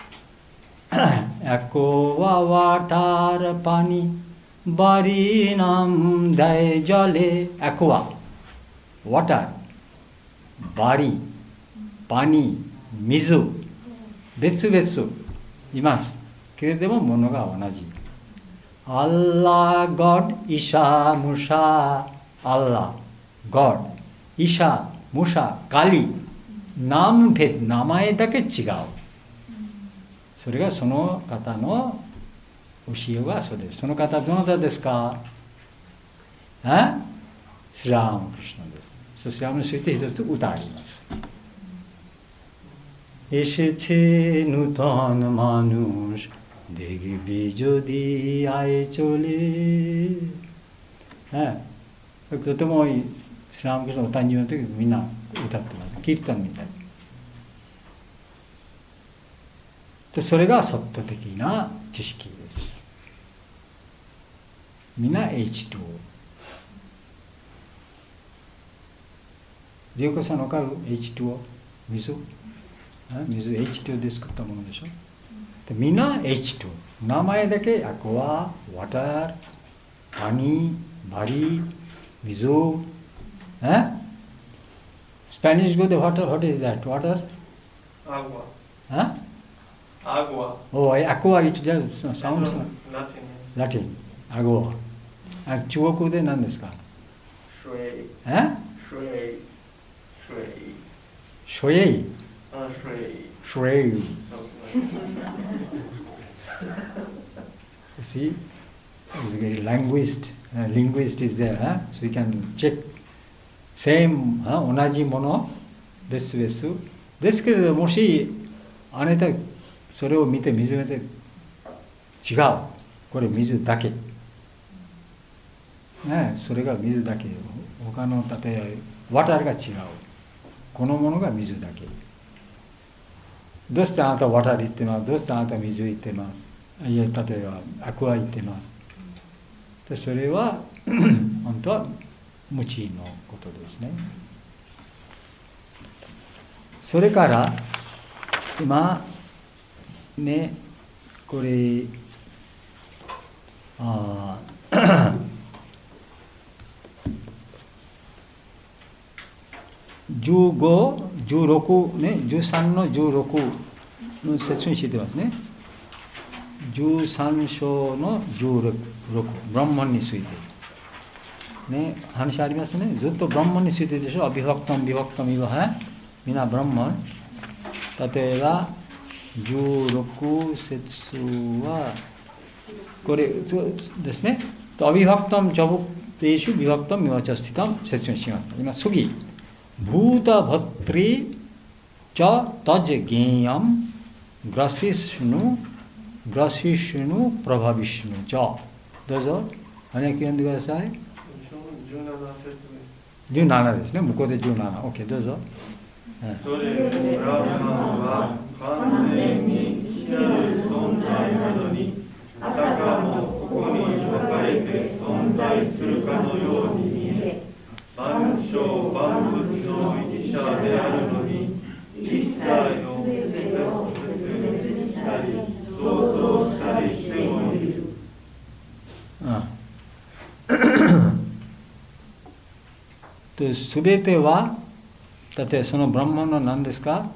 S1: エコはワターパニバリナムダイジャレエコはワターバリパニ水別々いますけれどもものが同じ。アッラー、ゴッド、イシャ、ムシャ、アッラー、ゴッド、イシャ、ムシャ、カリ、ナムペッ、名前だけ違う。それがその方の教えはそうです。その方はどなたですか？え？スラームクリシュナです。そしてスラームについて一つ歌あります。এসেছে নূতন মানুষ দেখবি যদি আয় চলে হ্যাঁとてもスラムクリシュナのお誕生の時みんな歌ってます。キルタンみたいでそれがソット的な知識です。みんな エイチツーオー ジェイコさんわかる？ エイチツーオー 水水 エイチツーオー で作ったものでしょ。でみんな エイチツーオー 名前だけアクア、ワター、パニ、バリ、水えスペニッシュ語で water, what is that? Water?
S3: Agua.
S1: Huh?
S3: Agua.
S1: Oh, aqua it just sounds
S3: Latin.
S1: Latin. Agua. あ中国語で何ですか？
S3: 水。
S1: え
S3: 水。水。
S1: 水。
S3: あ、水。
S1: 水。You see, the linguist, uh, linguist is there, huh? So you can check same, huh? 同じもの別々ですけれどもしあなたそれを見て水めて違うこれ水だけねそれが水だけ他の例えば渡りが違うこのものが水だけどうしてあなた渡り言ってますどうしてあなた水言ってますいや例えば悪は言ってます。でそれは本当は無知のことですね。それから今ねこれあじゅうご、じゅうろくね、じゅうさんのじゅうろくの説明してますね。じゅうさん章のじゅうろく、ブランマンについて。ね、話ありますね。ずっとブランマンについてでしょ。アビファクタム、ビファクタム、イバハみんなブランマン。例えば、じゅうろく節は、これですね。アビファクタム、ジャブテーシュ、ビファクタム、イワチャスティタム、説明します。今、次。ブータバトリチャタジゲヤムグラシシュヌグラシシュヌプラバビシュヌチャどうぞ早く読んでください。
S3: じゅうなな節です。
S1: じゅうななですね。向こうでじゅうなな。OK どうぞ。
S3: それブラフマンは完全に異なる存在なのにあたかもここに分かれて存在するかのように見え万象万物の一者であるのに一切の全てを別々したり創造したりしてもいる。
S1: すべてはだってそのブランマンは何ですか。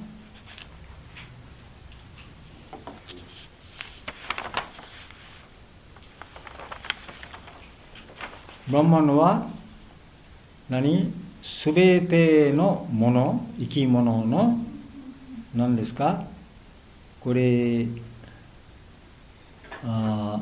S1: ブランマンは何？すべてのもの、生き物の何ですか？これあ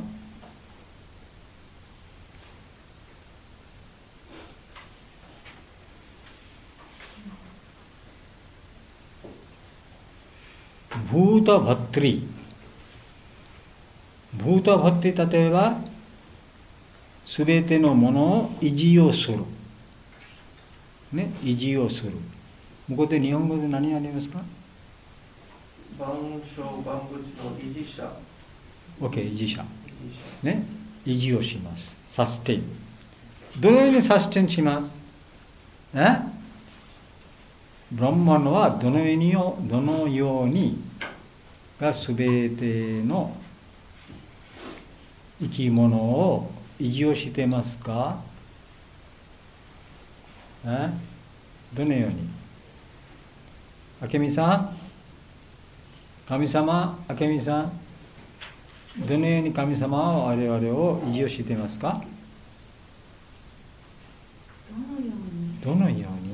S1: ブータバットリブータバットリ例えばすべてのものを維持をするね、維持をする。向こうで日本語で何ありますか？
S3: 万象万物の維持者。
S1: OK、維持者。ね、維持をします。サステイン。どのようにサステインします？え？ブランマンはどのようにどのようにがすべての生き物を維持をしてますか？え？どのように？明美さん、神様、明美さん、どのように神様は我々を維持をしていますか？どのように？どのように？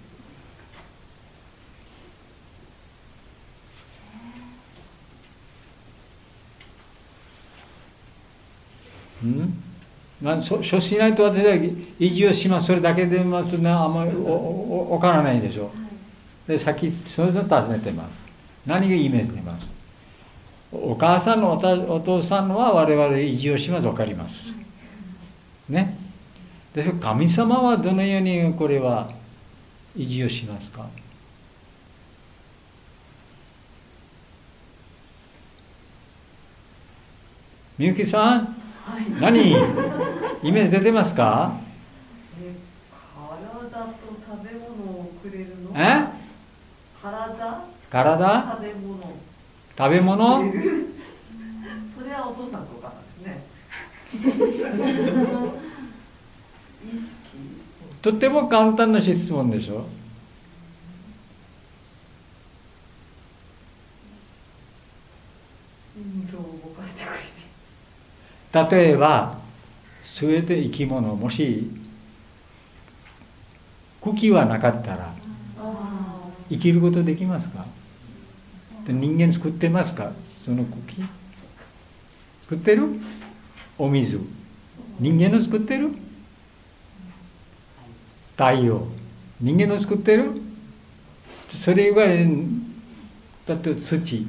S1: うんまあ、そそうしないと私は維持をします。それだけでますとね、あんまり分からないでしょう。で、さっきそれを尋ねてます。何がイメージしてます？お母さんのおたお父さんは我々維持をします。分かります。ね。ですから神様はどのようにこれは維持をしますか？みゆきさん、はい、何イメージ出てますか？
S5: え体と食べ物をくれるの？
S1: え？
S5: 体？
S1: 体？
S5: 食べ物。
S1: 食べ物？
S5: それはお父さんとお母さんですね。意識。
S1: とても簡単な質問でしょ。
S5: 心臓を動かしてくれて。
S1: 例えばすべて生き物、もし茎はなかったら生きることできますか？人間作ってますか？その茎作ってる？お水人間の作ってる？太陽人間の作ってる？それ以外だって土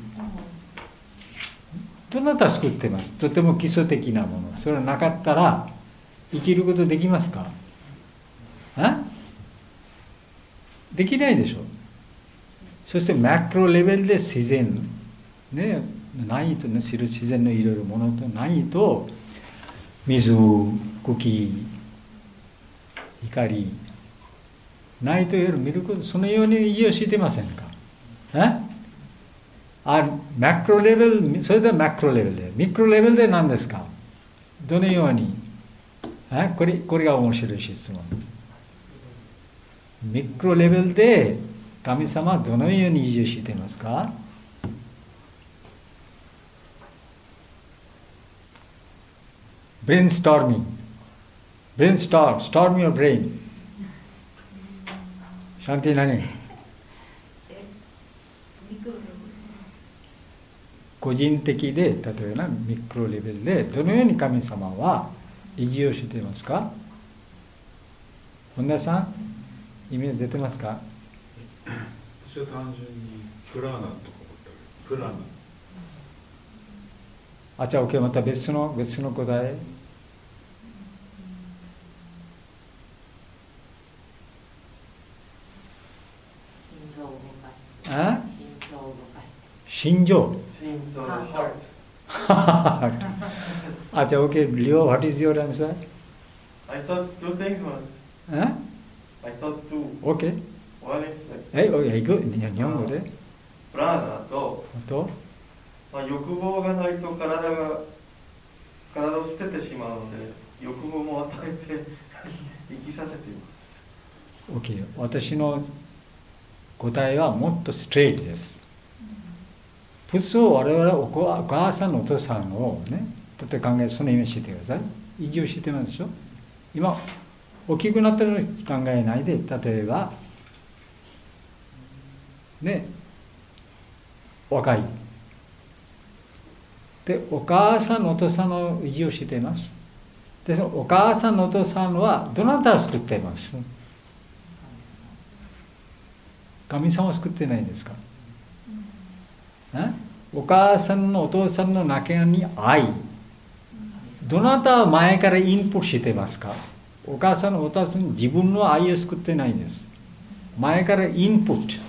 S1: どなた作ってます。とても基礎的なもの。それがなかったら生きることできますか？あ？できないでしょ。そしてマクロレベルで自然、ね、 ないとね、自然のいろいろものとないと、水、茎、光ないという見ること、そのように維持をしていませんか。えあ、マクロレベル、それでマクロレベルで、ミクロレベルで何ですか。どのように、えこれ、これが面白い質問。ミクロレベルで神様はどのように維持していますか。ブレインストーミング。ブレインストーム、ストームyour brain。シャンティ何？個人的で、例えばミクロレベルでどのように神様は維持をしていますか。本田さん、意味出てますか。
S2: 私は単純にプラーナとか思ったけど、プラーナ。
S1: あ、じゃあ OK、また別の別の答え。あ？心臓。
S3: 心臓。heart。
S1: あ、じゃあ OK、Leo, what is your answer?
S3: I thought two things was.
S1: あ？
S3: I thought two.
S1: OK。
S3: One is like.
S1: え、いく？日本語で。
S3: プラーナと。
S1: と。
S3: まあ欲望がないと体が体を捨ててしまうので、欲望も与えて生きさせています。
S1: OK、私の答えはもっとストレートです。普通我々はお母さんのお父さんをね、例えば考え、そのイメージしてください。維持をしてますでしょ。今大きくなったのに考えないで、例えばね、若いでお母さんのお父さんの維持をしています。でそのお母さんのお父さんはどなたを救っています。神様を救ってないんですか。お母さんのお父さんの中に愛、どなたは前からインプットしていますか。お母さんのお父さん自分の愛を救ってないんです。前からインプット、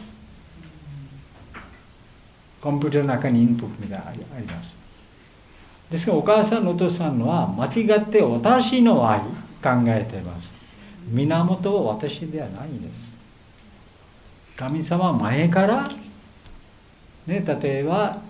S1: コンピューターの中にインプットみたいなのがあります。ですからお母さんのお父さんは間違って私の愛考えています。源は私ではないんです。神様は前からね、例えば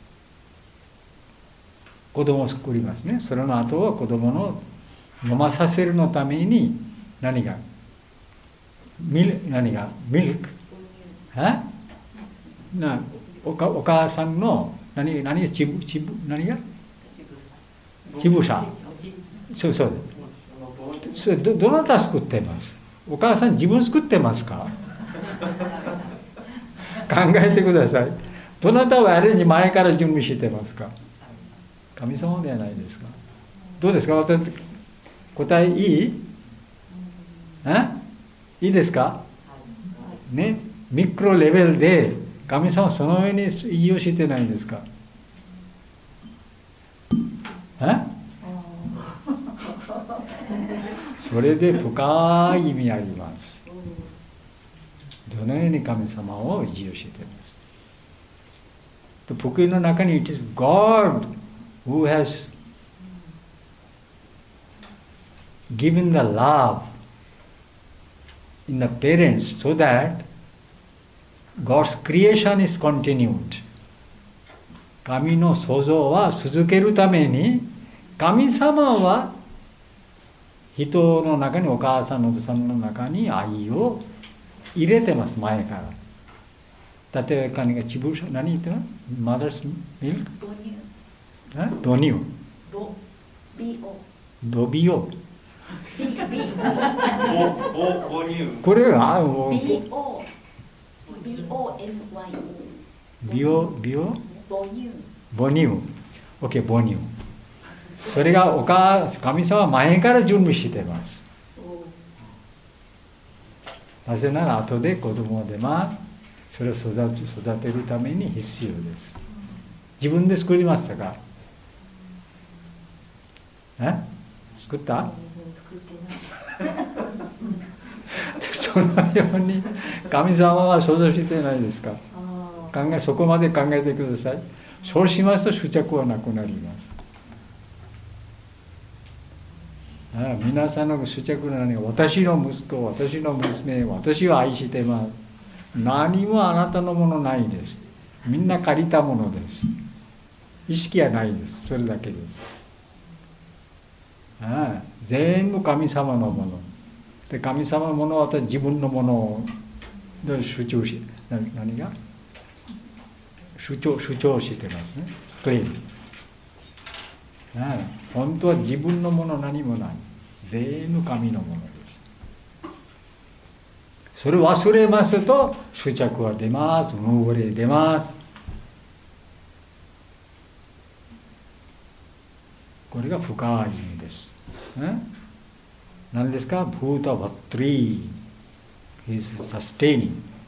S1: 子供を作りますね。それの後は子供の飲まさせるのために何がミル何がミルクえな お, かお母さんの何何ちぶちぶ何がちぶさそうそうそれ ど, どなた作ってます。お母さん自分作ってますか。考えてください。どなたはあれに前から準備してますか。神様ではないですか。どうですか。私答えいい？えいいですかね。ミクロレベルで神様はその上に維持をしてないんですか。えそれで深い意味あります。どのように神様を維持をしています。福音の中に It is God who has given the love in the parents so that God's creation is continued。 神の創造は続けるために神様は人の中にお母さんのお父さんの中に愛を入れてます。前から。例えば何がチブシ何言ってるの？マダースミルク？ドニュー。ドビオ。ドビオ。これがビオ。ビオエヌワイオ。ビオビオ。ボニュー。ボニュー。オッケーボニュー。それがお母神様は前から準備しています。なぜなら後で子供が出ます。それを育てるために必要です。自分で作りましたか？え？作った？そのように神様は想像してないですか？考えそこまで考えてください。 そうしますと執着はなくなります。ああ、皆さんの執着なのに、私の息子、私の娘、私を愛してます。何もあなたのものないです。みんな借りたものです。意識はないです。それだけです。ああ、全部神様のもの。で、神様のものは私自分のものを主張し、何が主張、主張してますね。クレーム。ああ、本当は自分のもの何もない。全部神のものです。それを忘れますと執着は出ます。無我出ます。これが深い意味です。何ですか？ブータバットリー is sustaining。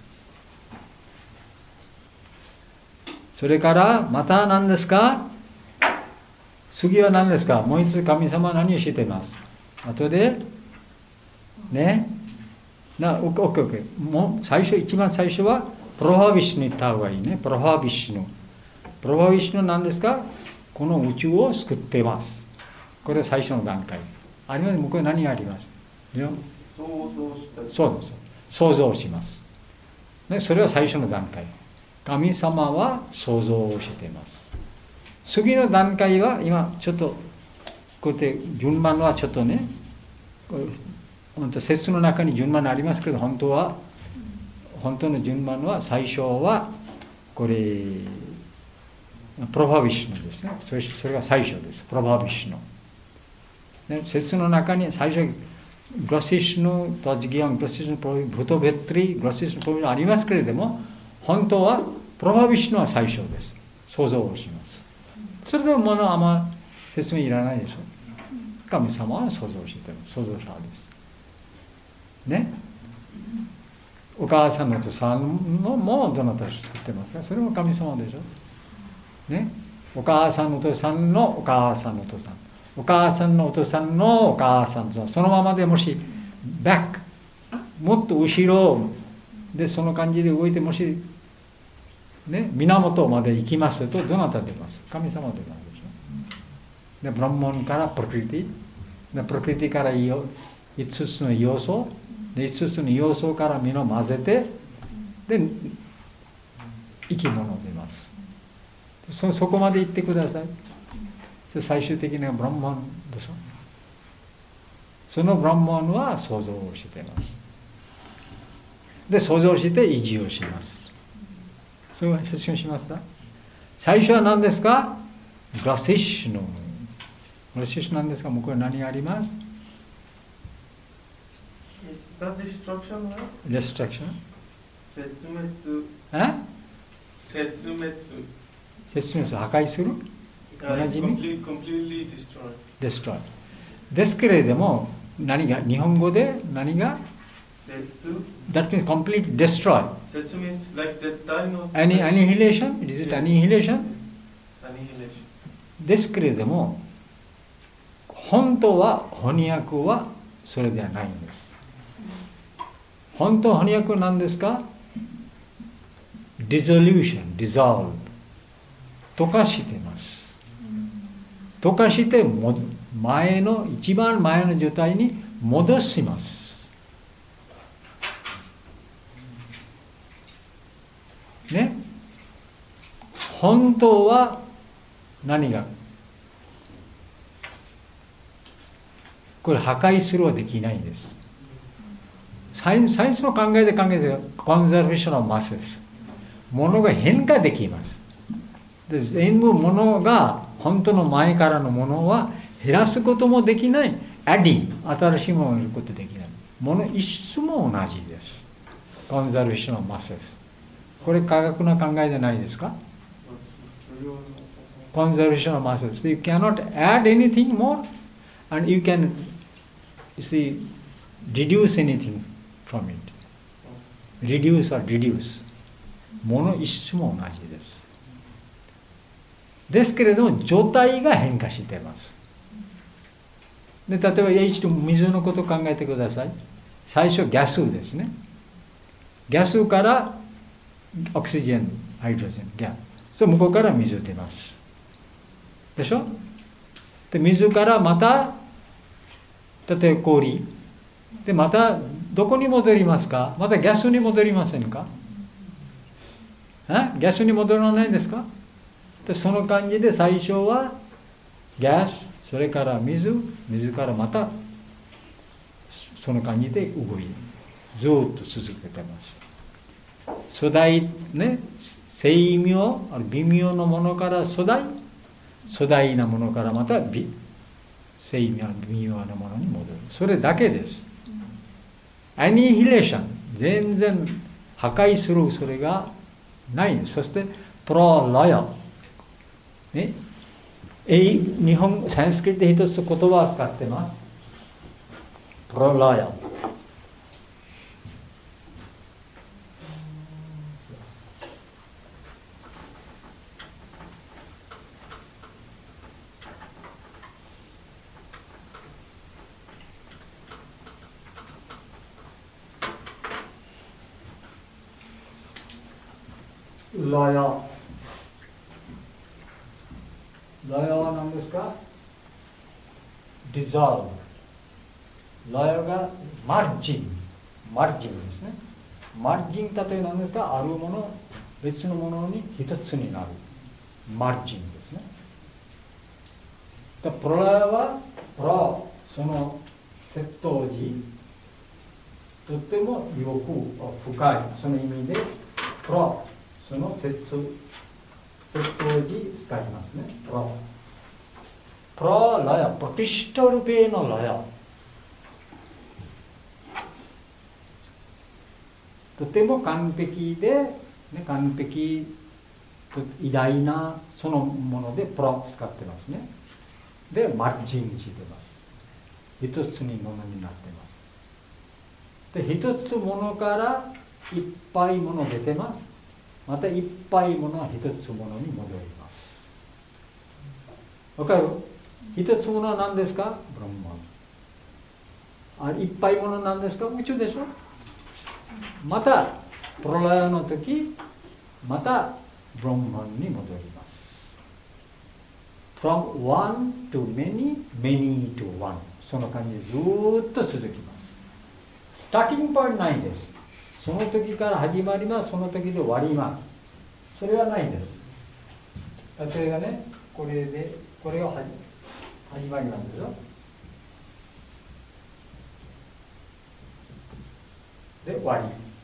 S1: それからまた何ですか？次は何ですか？もう一つ神様は何をしています？後でね、な、オッケーオッケーオッケー。もう最初、一番最初はプロハビシュに行った方がいいね。プロハビシュの。プロハビシュの何ですか？この宇宙を救っています。これは最初の段階。あります。向こうに何があります？
S3: 想像したり。
S1: そうです。想像します。ね、それは最初の段階。神様は想像をしています。次の段階は、今ちょっと、こうやって順番はちょっとね、本当説の中に順番ありますけど、本当は、本当の順番は最初は、これ、プロバビシュノですね。それ、それが最初です。プロバビシュノ。ね、説の中に最初、グラシシュノ、トジギアン、グラシシュノ、プロブトベットリ、グラシシュノ、プロビシュノありますけれども、本当は、プロバビシュノは最初です。想像をします。それでもものはあんま説明いらないでしょ。神様は想像しています。想像者です。ね。お母さんのお父さんのもどなた作ってますか？それも神様でしょ。ね。お母さんのお父さんのお母さんのお父さん。お母さんのお父さんのお母さんのそのままでもし、バック、もっと後ろでその感じで動いてもし、ね、源まで行きますとどなた出ます？神様出ますでしょ。で、ブランモンからプロクリティ、でプロクリティからいつつの要素、でいつつの要素から身を混ぜて、で生き物出ます。そそこまで行ってください。最終的にはブランモンでしょ。そのブランモンは想像をしています。で想像して維持をします。それは説明しました。最初は何ですか？グラシッシュの。グラシッシュなんですか？向こうに何があります？
S3: Is that destruction, right?
S1: Destruction?
S3: 絶滅。
S1: え？
S3: 絶滅。
S1: 説明する。破壊する？同じ意味？
S3: completely destroyed.
S1: Destroy。ですけれども、何が日本語で何が？That means complete destroy.
S3: 絶 means like 絶対の。
S1: Any annihilation? Is it annihilation?
S3: Annihilation.
S1: ですけれども、本当は翻訳はそれではないんです。本当翻訳は何ですか？ Dissolution, dissolve。溶かしています。溶かしても前の一番前の状態に戻します。ね、本当は何がこれ破壊するはできないんです。サイン、サイエンスの考えで考えてコンザルベーションのマスです。ものが変化できます。で全部ものが本当の前からのものは減らすこともできない。アディン、新しいものを入れることできない。もの一質も同じです。コンザルベーションのマスです。これ科学の考えじゃないですか？コンザルベーションのマスです。You cannot add anything more and you can, you see, reduce anything from it. Reduce or reduce. もの一種も同じです。ですけれども、状態が変化しています。で、例えば、一度水のことを考えてください。最初、ギャスですね。ギャスからオクシジェン、ハイドロジェン、ギャス。 そう向こうから水出ますでしょ。で水からまた例えば氷でまたどこに戻りますか。またギャスに戻りませんか。あギャスに戻らないんですか。でその感じで最初はギャス、それから水、水からまたその感じで動いずっと続けてます。粗大ね、精妙、微妙なものから粗大、粗大なものからまた微精妙、微妙なものに戻る。それだけです。アニヒレーション、全然破壊するそれがないんです。そしてプロラヤ、ね、日本サンスクリットで一つ言葉を使ってます。プロラヤ。ラヤ。ラヤは何ですか？ dissolve。ラヤがマージン。マージンですね。マージン例えば何ですか？あるもの、別のものに一つになる。マージンですね。プロラヤは、プロ、その窃盗時、とってもよく深い、その意味で、プロ、その窃盗時使いますね。プロ。プロラヤ、プロティシタルペのラヤ。とても完璧で、ね、完璧、偉大なそのものでプロ使ってますね。で、マッチングしてます。一つにものになってます。で、一つものからいっぱいもの出てます。またいっぱいものは一つものに戻ります。わかる？一つものは何ですか？ブランマン。あ、いっぱいものは何ですか？宇宙でしょ。またプロラヤの時、またブランマンに戻ります。from one to many, many to one。その感じでずっと続きます。スターティングポイントないです。その時から始まります。その時で終わります。それはないです。例えばね、これで、これが始まりますでしょ。で、終わり。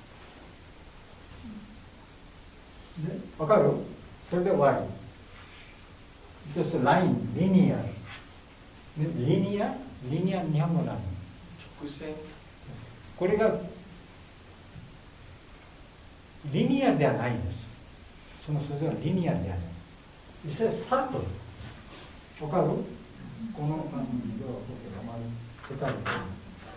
S1: ね、わかる？それで終わり。そしてライン、リニア。ね、リニア、リニア、日本語何？
S3: 直線。
S1: これがリニアではないんです。その数字はリニアではない。実際サークル。わかる？この感じでは僕あまり下手です。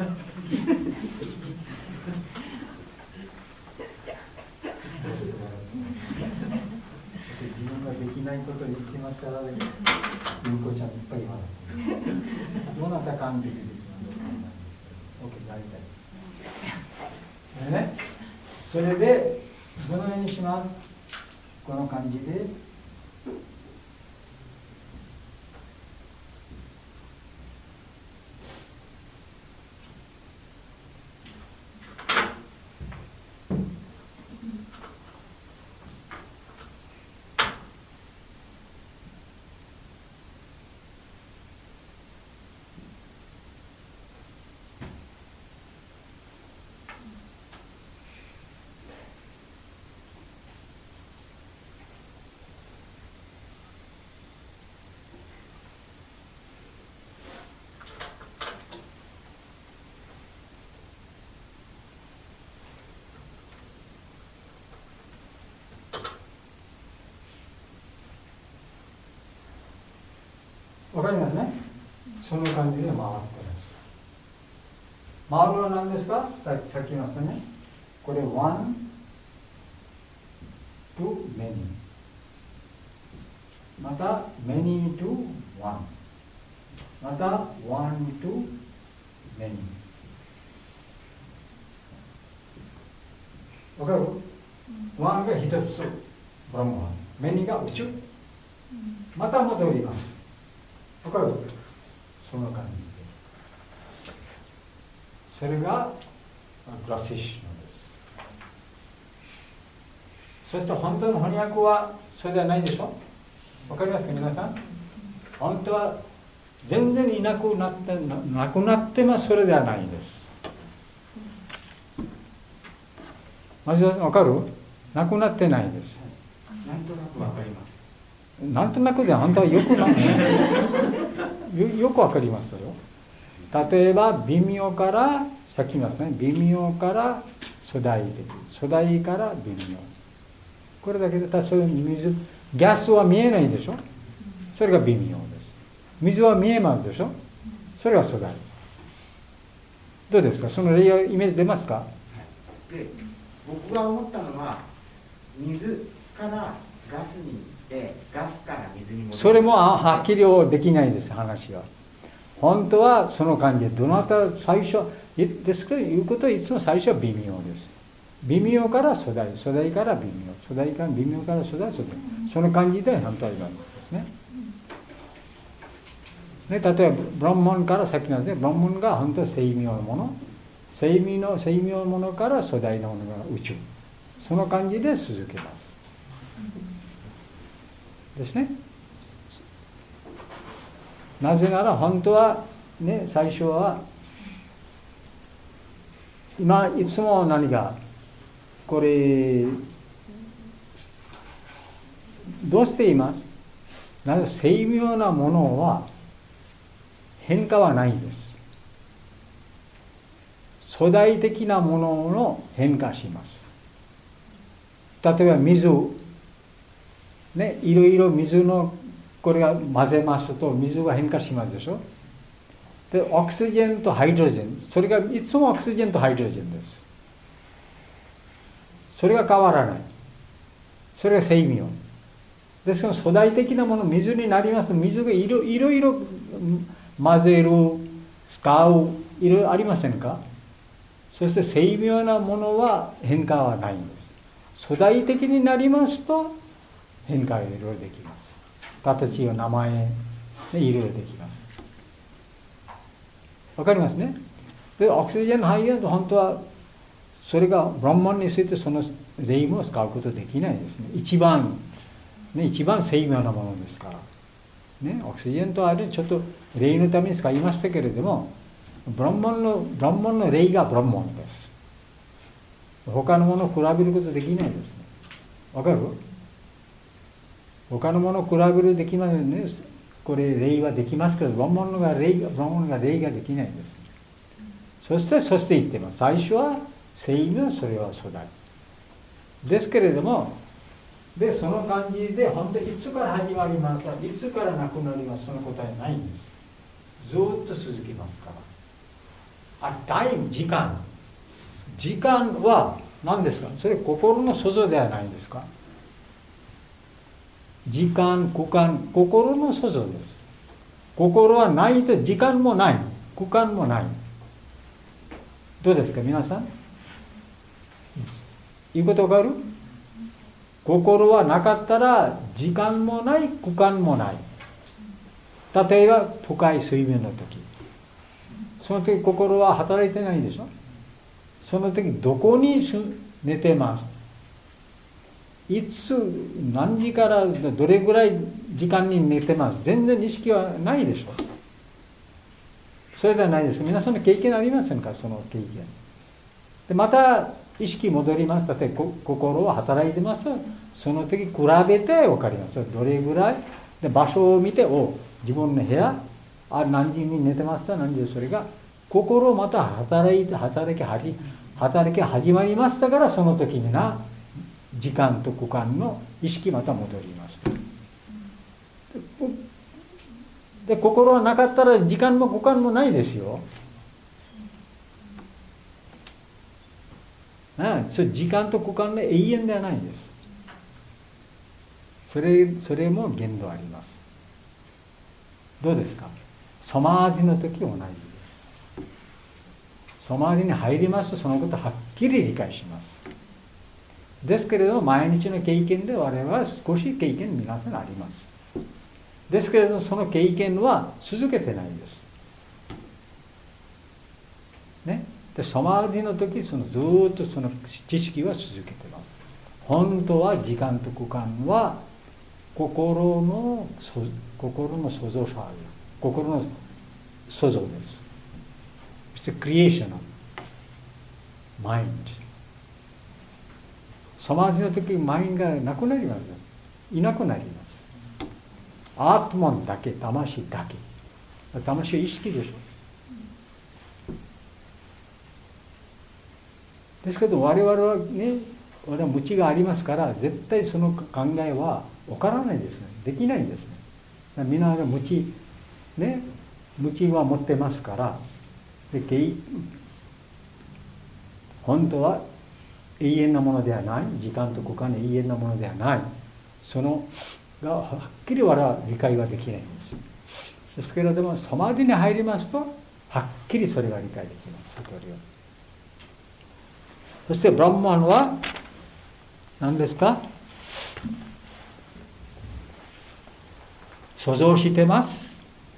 S1: 自分ができないことを言ってますから、ゆうこちゃんいっぱい言われてる。どなた完璧できるのかわからないんですけど、OK、大体。ね、それで、どのようにします？この感じで。わかりますね。その感じで回ってます。回るのは何ですか？さっき言いましたね。これ one to many。また many to one。また one to many。わかる？ one が一つ。ブランマン。
S6: 目にが宇宙、また戻ります。わかる？その感じで。それがグラセーションです。そして本当の翻訳はそれではないでしょ。わかりますか皆さん？本当は全然いなくなってなくなってもそれではないです。まずわかる？なくなってないです。
S3: なんとなくわかります。
S6: なんとなくで本当はよくなよ, よくわかりますよ。例えば微妙からさっき言いますね。微妙から粗大的、粗大から微妙。これだけでただそれ水ギャスは見えないでしょ。それが微妙です。水は見えますでしょ。それが粗大。どうですか？その例イメージ出ますか？
S3: で、僕が思ったのは水からガスに行ってガスから水に戻る。
S6: それもはっきりできないです。話は本当はその感じで、どなた最初ですけど言うことはいつも最初は微妙です。微妙から粗大、粗大から微妙、粗大から微妙から粗大、粗大、その感じで本当は言われるんですね。ね、例えばブランモンからさっきなんですね。ブランモンが本当は精妙なもの、精妙の精妙なものから粗大なものが宇宙、その感じで続けますですね。なぜなら本当はね、最初は今いつも何かこれどうして言います？なぜ精妙なものは変化はないんです。粗大的なものの変化します。例えば水ね、いろいろ水のこれが混ぜますと水が変化しますでしょ。でオクシジェンとハイドロジェン、それがいつもオクシジェンとハイドロジェンです。それが変わらない。それが精妙ですから、粗大的なもの水になります。水がいろいろいろ混ぜる、使う、いろいろありませんか？そして精妙なものは変化はないんです。粗大的になりますと変化がいろいろできます。形や名前でいろいろできます。わかりますね。でオクシジェンハイドロジェンと本当はそれがブランマンについてその例も使うことできないですね。一番ね、一番精妙なものですからね。オクシジェンとあれちょっと例のために使いましたけれども、ブランマンのブランマンの例がブランマンです。他のものを比べることできないですね。わかる？他のものを比べるできますね。これ例はできますけど、ブランマンが例がブランマンが例ができないんです。そしてそして言ってます。最初は精妙、それは粗大ですけれども、でその感じで本当にいつから始まりますか、いつからなくなります、その答えないんです。ずっと続きますから。あ、タイム、時間時間は何ですか？それ心の想像ではないですか？時間、空間、心の想像です。心はないと時間もない、空間もない。どうですか皆さん？言うことわかる？心はなかったら時間もない、空間もない。例えば深い睡眠の時、その時心は働いてないでしょ。その時どこに寝てます、いつ何時からどれぐらい時間に寝てます、全然意識はないでしょ。それではないです。皆さんの経験ありませんか？その経験でまた意識戻ります。例えば心は働いてます。その時比べて分かります。どれぐらいで場所を見て、お自分の部屋あ何時に寝てますか、何時で、それが心また働いて働き始働き始まりましたから、その時にな時間と空間の意識また戻ります。で心はなかったら時間も空間もないですよ。なそれ時間と空間の永遠ではないんです。それそれも限度あります。どうですか？サマージの時同じです。サマージに入りますとそのことをはっきり理解します。 ですけれども毎日の経験で我々は少し経験皆さんあります。ですけれどもその経験は続けてないんです。ね、でサマディの時そのずーっとその知識は続けてます。本当は時間と空間は心の心の創造者、心の創造です。It's a creation of mind。サマディの時マインがなくなります。いなくなります。アートマンだけ、魂だけ。魂は意識でしょ。ですけど我々はね、我々は無知がありますから絶対その考えは分からないですね。できないんですね。みんな無知ね、無知は持ってますから、で本当は永遠なものではない、時間と空間の永遠なものではない、そのがはっきり我々は理解はできないんです。ですけれどもサマディに入りますとはっきりそれが理解できます。悟りを。そしてブラッマンは何ですか？想像してます。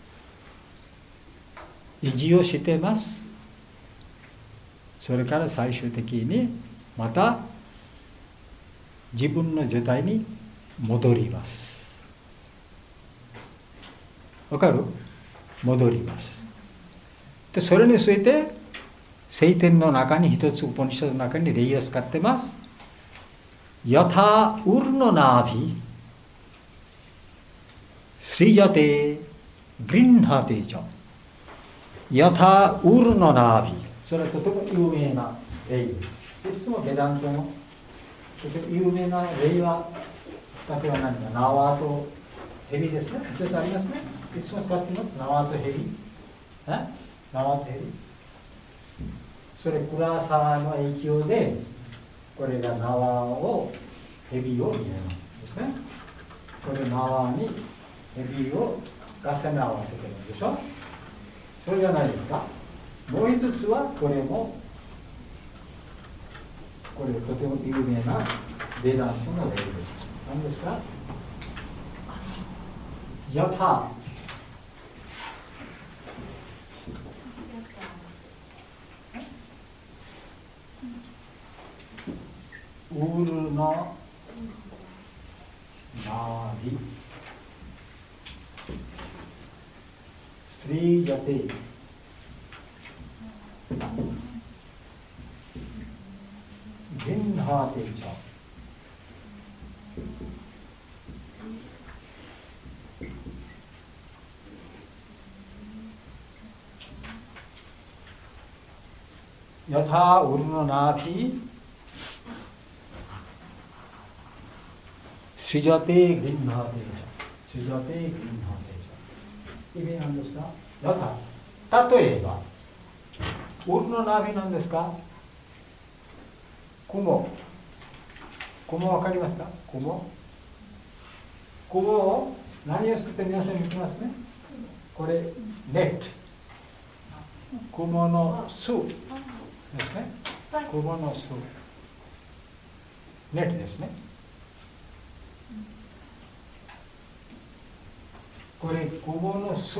S6: 維持をしてます。それから最終的にまた自分の状態に戻ります。わかる？戻ります。で、それについて聖典の中に一つウパニシャッドの中に例を使ってます。ヤタウルノナービスリジャテグリンハテチャヤタウルノナービ、それはとても有名な例です。いつもベダントのとても有名な例は例えば何かナワとヘビですね。ちょっとありますね。いつも使ってます。ナワとヘビ、えナワとヘビ、それクラサの影響でこれが縄を蛇を入れますですね。これ縄に蛇を重ね合わせてるんでしょ。それじゃないですか。もう一つはこれもこれとても有名なベダントの例です。何ですか？ヤタウールのナービスリージャテイギンハーテイチャヤタウールのナービスジャテグリンハーテーシャ、スジャテグリンハーテーシャ。意味なんですか？やた。例えば、ウルのナビなんですか？雲。雲わかりますか？雲。雲を何を作って皆さん見てますね。これ、ネット。雲の巣ですね。雲の巣。ネットですね。これ雲の巣、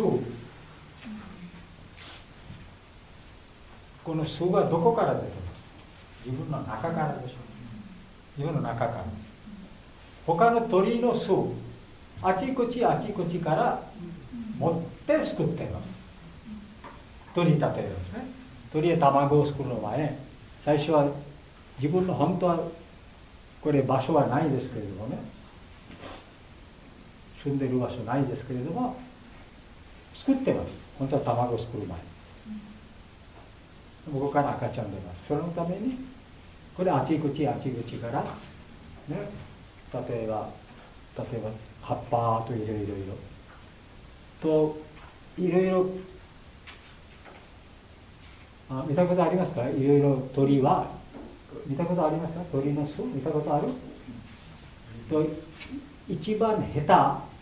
S6: この巣がどこから出てます？自分の中からでしょ。自分の中から。他の鳥の巣、あちこちあちこちから持って作っています。鳥例えばですね。鳥は卵を作る前、最初は自分の本当はこれ場所はないですけれどもね。住んでる場所ないですけれども作ってます。本当は卵を作る前向こうから赤ちゃん出ます。そのためにこれあちこちあちこちから、ね、例えば例えば葉っぱといろいろいろといろいろあ見たことありますか？いろいろ鳥は見たことありますか？鳥の巣見たことある？と一番下手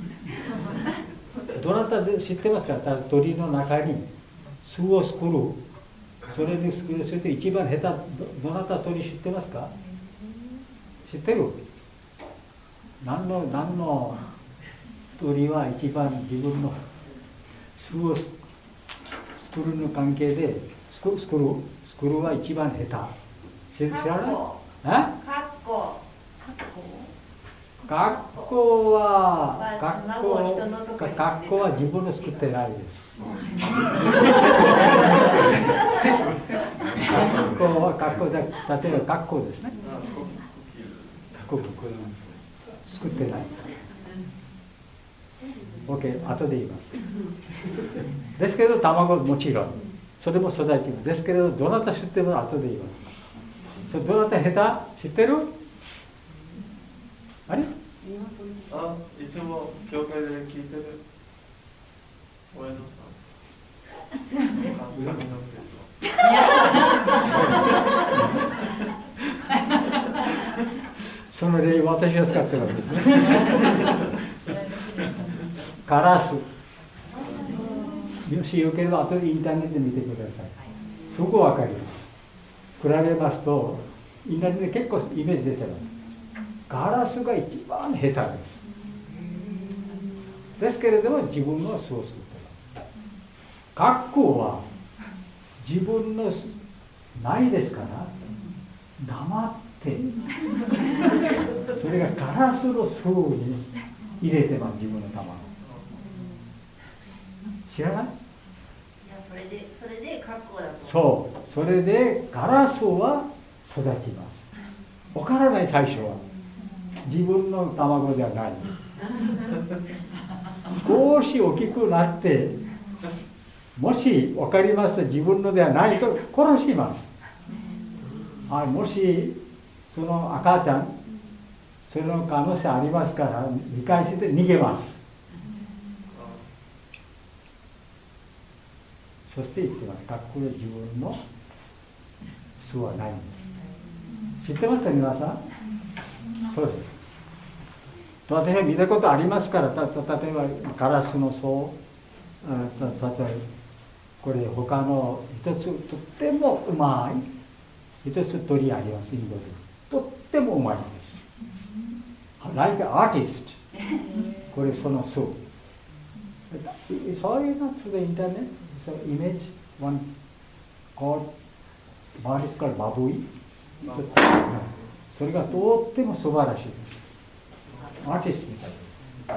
S6: どなたで知ってますか？鳥の中に巣を作る、それで作る、それで一番下手 ど, どなた鳥知ってますか？ 知ってる？何の何の鳥は一番自分の巣を作るの関係で作る作る作るは一番下手。知らない？え？
S5: かっこ。
S6: 学校は学校学校は自分の作ってないです。学校は学校で、例えば学校ですね。学校作ってない。OK、後で言います。ですけど卵もちろんそれも育ちます。ですけどどなた知ってるの後で言います。それどなた下手知ってる？あれ？
S3: あ、いつも教会で聞いてる親父さん。
S6: その例私が使ってるわけですね。カラス。もしよければ後でインターネットで見てください。すごくわかります。比べますとインターネットで結構イメージ出てます。ガラスが一番下手です。ですけれども自分はそうする。学校は自分のないですから黙ってそれがガラスの層に入れてます。自分の卵知らない？いや
S5: それでそれで学校だと。
S6: そう、それでガラスは育ちます。わからない最初は自分の卵ではない。少し大きくなってもし分かりますと自分のではないと殺します。あ、もしその赤ちゃんその可能性ありますから見返して逃げます。そして言ってます。学校で自分の巣はないんです。知ってますか皆さん？そうです。私は見たことありますから、た例えばガラスの層、例えばこれ他の一つとってもうまい一つ鳥あります。インドでとってもうまいです。Like an artist これその巣。そういうのとインターネットSo image one called what is called babui それがとっても素晴らしいです。アーティストみたいです。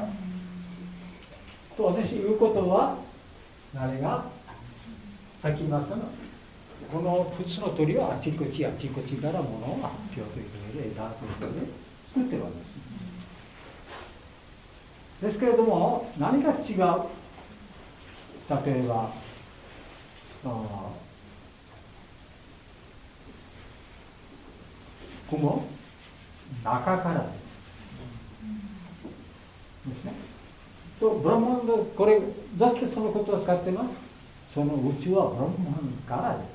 S6: と私言うことは何がさっき言いましたのこの普通の鳥はあちこちあちこちから物を発表ということで枝ということで作ってるわけです。ですけれども何が違う？例えば雲中からですね。とブラマンドこれどうしてそのことを使ってます？その宇宙はブラマンから出ています。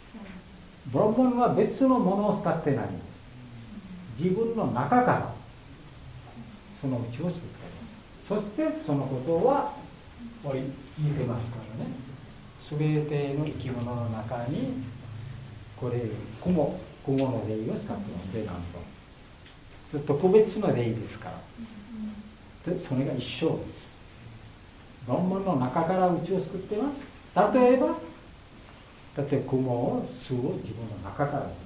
S6: ブラマンは別のものを使ってないんです。自分の中からその宇宙を作っています。そしてそのことは似てますからね。すべての生き物の中にこれ雲雲の霊を使ってますね。なんとそれ特別な霊ですから。でそれが一緒です。論文の中から宇宙を作っています。例えば例えば雲を巣を自分の中から作って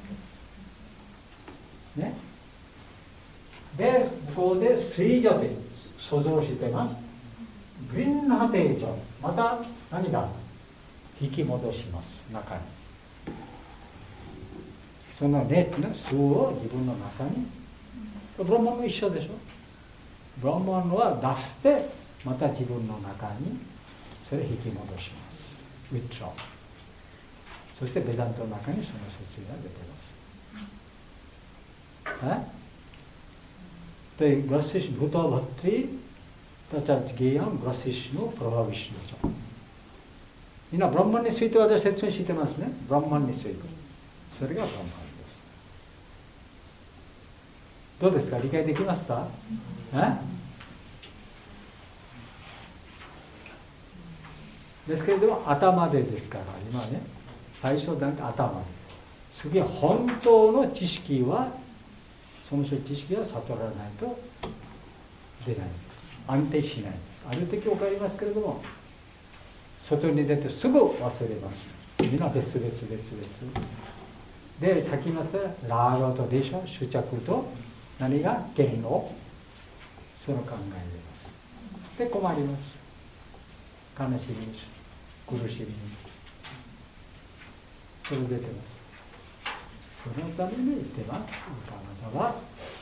S6: います。ね。でここで水女で想像しています。グリーンハテージョンまた何が引き戻します中に。そのネットの巣を自分の中に。ブラマンも一緒でしょ。ブラマンは出してまた自分の中にそれを引き戻します。ウィットロー。そしてベダントの中にその説明が出てます。で、グラシシブタバッティタタッゲヤングラシシのプラバビシノ。今ブラマンについて私説明してますね。ブラマンについて。それがブラマンです。どうですか？理解できました？え？ですけれども頭でですから今ね最初だけ頭で。次は本当の知識はその知識は悟らないと出ないんです。安定しないんです。ある時分かりますけれども、外に出てすぐ忘れます。みんな別々別々で、さっき言いましたラーガとでしょ、執着と何が嫌悪、その考えます。で困ります。悲しみ、苦しみ、それ出てます。そのためにでは、あなたは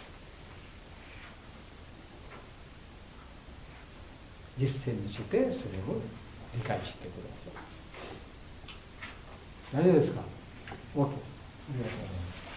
S6: 実践してそれを理解してください。大丈夫ですか？ OK。ありがとうございます。